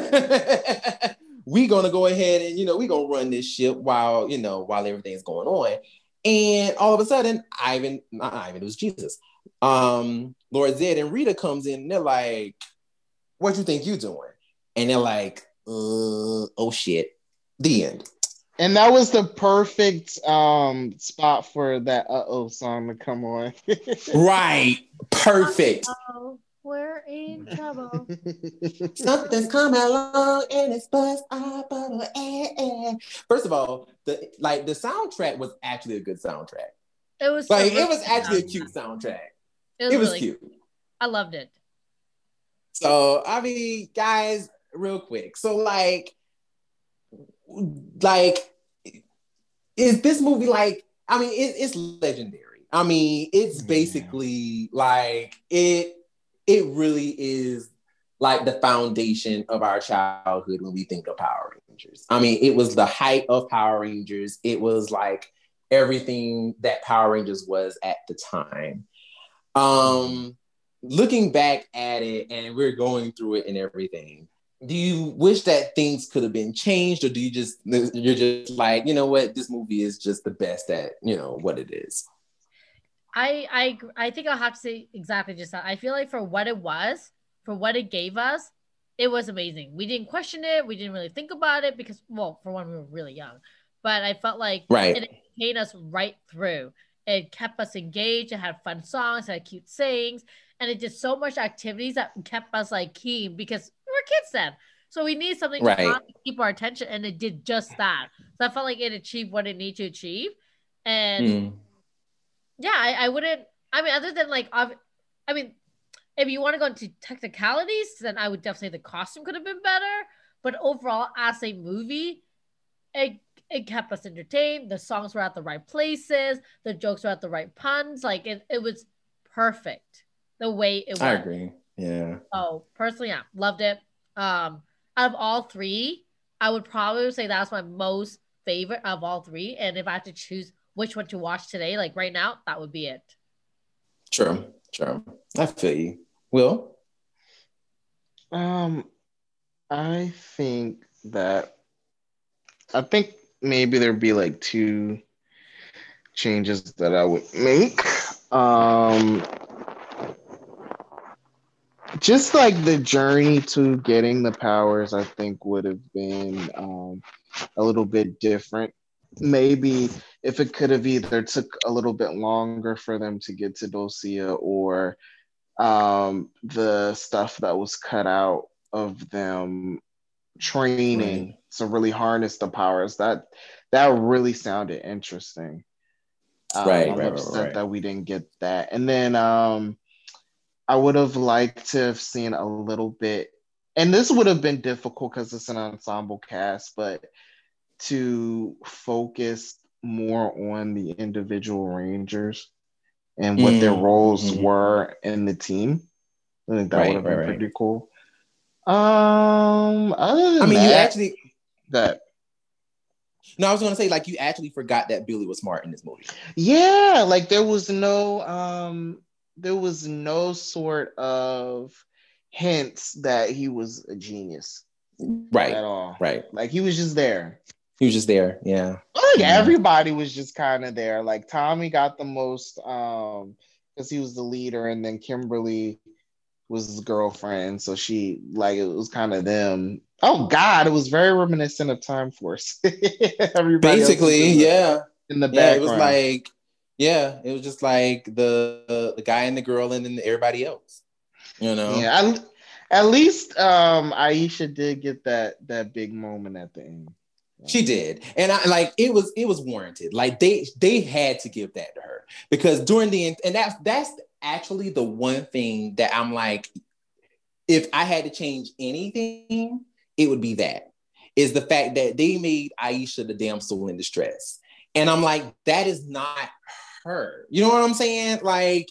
we gonna go ahead and, we gonna run this ship while everything's going on. And all of a sudden, it was Jesus. Lord Zed and Rita comes in and they're like, what you think you doing? And they're like, oh shit. The end. And that was the perfect spot for that uh-oh song to come on. Right. Perfect. Uh-oh, we're in trouble. Something's coming along and it's bust our bubble. First of all, the soundtrack was actually a good soundtrack. It was it was actually a cute soundtrack. It was really cute. I loved it. So, I mean, guys, real quick. So, is this movie it's legendary. I mean, it's basically it really is like the foundation of our childhood when we think of Power Rangers. I mean, it was the height of Power Rangers. It was like everything that Power Rangers was at the time. Looking back at it and we're going through it and everything, do you wish that things could have been changed, or you're just like, you know what, this movie is just the best at, what it is? I think I'll have to say exactly just that. I feel like for what it was, for what it gave us, it was amazing. We didn't question it. We didn't really think about it because, well, for one, we were really young. But I felt like it entertained us right through. It kept us engaged. It had fun songs. It had cute sayings. And it did so much activities that kept us keen because we were kids then. So we needed something to keep our attention. And it did just that. So I felt like it achieved what it needed to achieve. And I wouldn't, other than if you want to go into technicalities, then I would definitely say the costume could have been better. But overall, as a movie, it kept us entertained. The songs were at the right places. The jokes were at the right puns. It was perfect the way it was. I agree. Yeah. Oh, personally, yeah, loved it. Out of all three, I would probably say that's my most favorite of all three. And if I had to choose which one to watch today, right now, that would be it. Sure. I feel you. Will? I think maybe there'd be two changes that I would make. just like the journey to getting the powers, I think would have been a little bit different. Maybe if it could have either took a little bit longer for them to get to Dulcia, or the stuff that was cut out of them training to really harness the powers, that really sounded interesting. I'm upset that we didn't get that. And then I would have liked to have seen a little bit, and this would have been difficult because it's an ensemble cast, but to focus more on the individual Rangers and what their roles were in the team. I think that would have been pretty cool. Other than you actually that. No, I was gonna say, like, you actually forgot that Billy was smart in this movie. Yeah, like there was no sort of hints that he was a genius. Right. At all. Right. Like he was just there. He was just there, yeah. Like everybody was just kind of there. Like Tommy got the most because he was the leader, and then Kimberly was his girlfriend, so she, like, it was kind of them. Oh God, it was very reminiscent of Time Force. Everybody basically, in the background. It was like, it was just like the guy and the girl, and then everybody else. You know. Yeah, at least Aisha did get that big moment at the end. She did, and it was warranted. Like they had to give that to her, because during the end, and that's actually the one thing that I'm like, if I had to change anything, it would be that, is the fact that they made Aisha the damsel in distress, and I'm like, that is not her. You know what I'm saying? Like,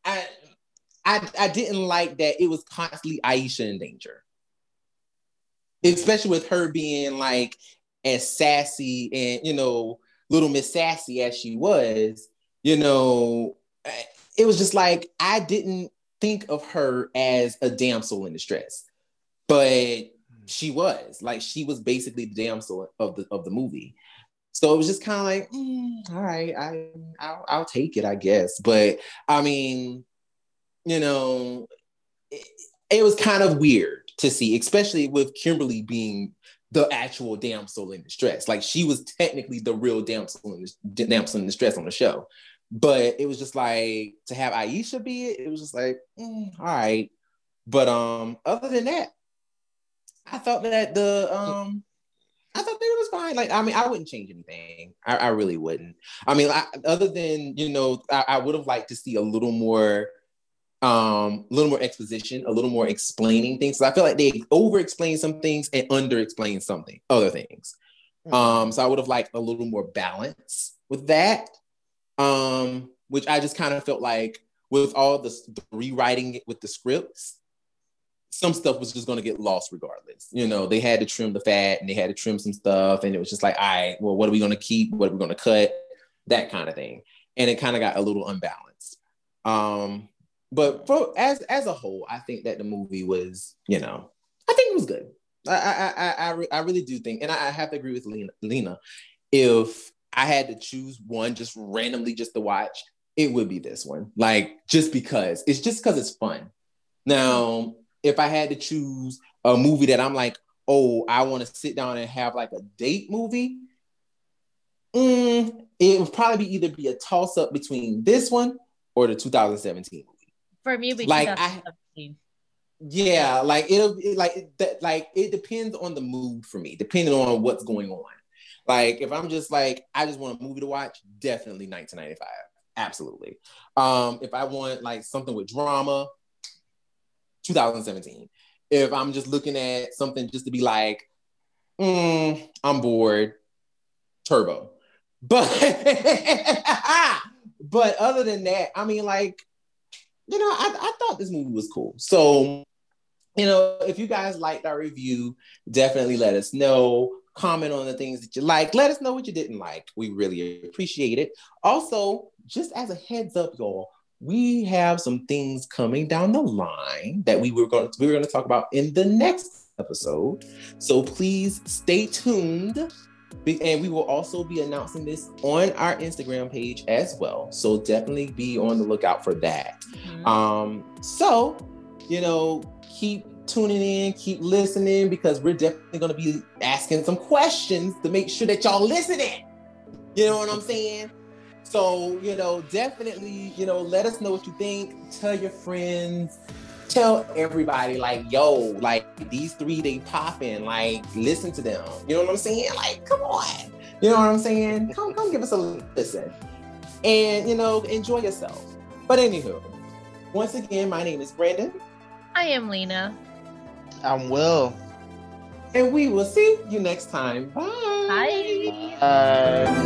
I didn't like that it was constantly Aisha in danger, especially with her being like as sassy and, you know, little Miss Sassy as she was. You know, it was just like, I didn't think of her as a damsel in distress, but she was basically the damsel of the movie. So it was just kind of like, all right, I'll take it, I guess. But I mean, you know, it was kind of weird to see, especially with Kimberly being the actual damsel in distress. Like, she was technically the real damsel in distress on the show. But it was just like, to have Aisha be it, it was just like, all right. But other than that, I thought that I thought that it was fine. Like, I mean, I wouldn't change anything. I really wouldn't. I mean, other than, you know, I would have liked to see a little more exposition, a little more explaining things. So I feel like they over-explain some things and under-explain other things. So I would have liked a little more balance with that. Which I just kind of felt like, with all the rewriting it with the scripts, some stuff was just going to get lost regardless. You know, they had to trim the fat, and they had to trim some stuff, and it was just like, all right, well, what are we going to keep? What are we going to cut? That kind of thing. And it kind of got a little unbalanced. But as a whole, I think that the movie was, you know, I think it was good. I really do think, and I have to agree with Lena. If I had to choose one just randomly just to watch, it would be this one. Like, just because it's fun. Now, if I had to choose a movie that I'm like, oh, I want to sit down and have like a date movie, it would probably either be a toss up between this one or the 2017 movie. For me, we like 2017. Yeah, like it depends on the mood for me, depending on what's going on. Like, if I'm just like, I just want a movie to watch, definitely 1995. Absolutely. If I want like something with drama, 2017. If I'm just looking at something just to be like, I'm bored, Turbo. But but other than that, I mean, like, you know, I thought this movie was cool. So, you know, if you guys liked our review, definitely let us know. Comment on the things that you like. Let us know what you didn't like. We really appreciate it. Also, just as a heads up, y'all, we have some things coming down the line that we were going to talk about in the next episode. So please stay tuned. And we will also be announcing this on our Instagram page as well. So definitely be on the lookout for that. So keep tuning in, keep listening, because we're definitely going to be asking some questions to make sure that y'all listening. You know what I'm saying? So, definitely, let us know what you think. Tell your friends. Tell everybody, like, yo, like, these three, they popping. Like, listen to them. You know what I'm saying? Like, come on. You know what I'm saying? Come give us a listen. And, enjoy yourself. But anywho, once again, my name is Brandon. I am Lena. I'm Will. And we will see you next time. Bye. Bye. Bye.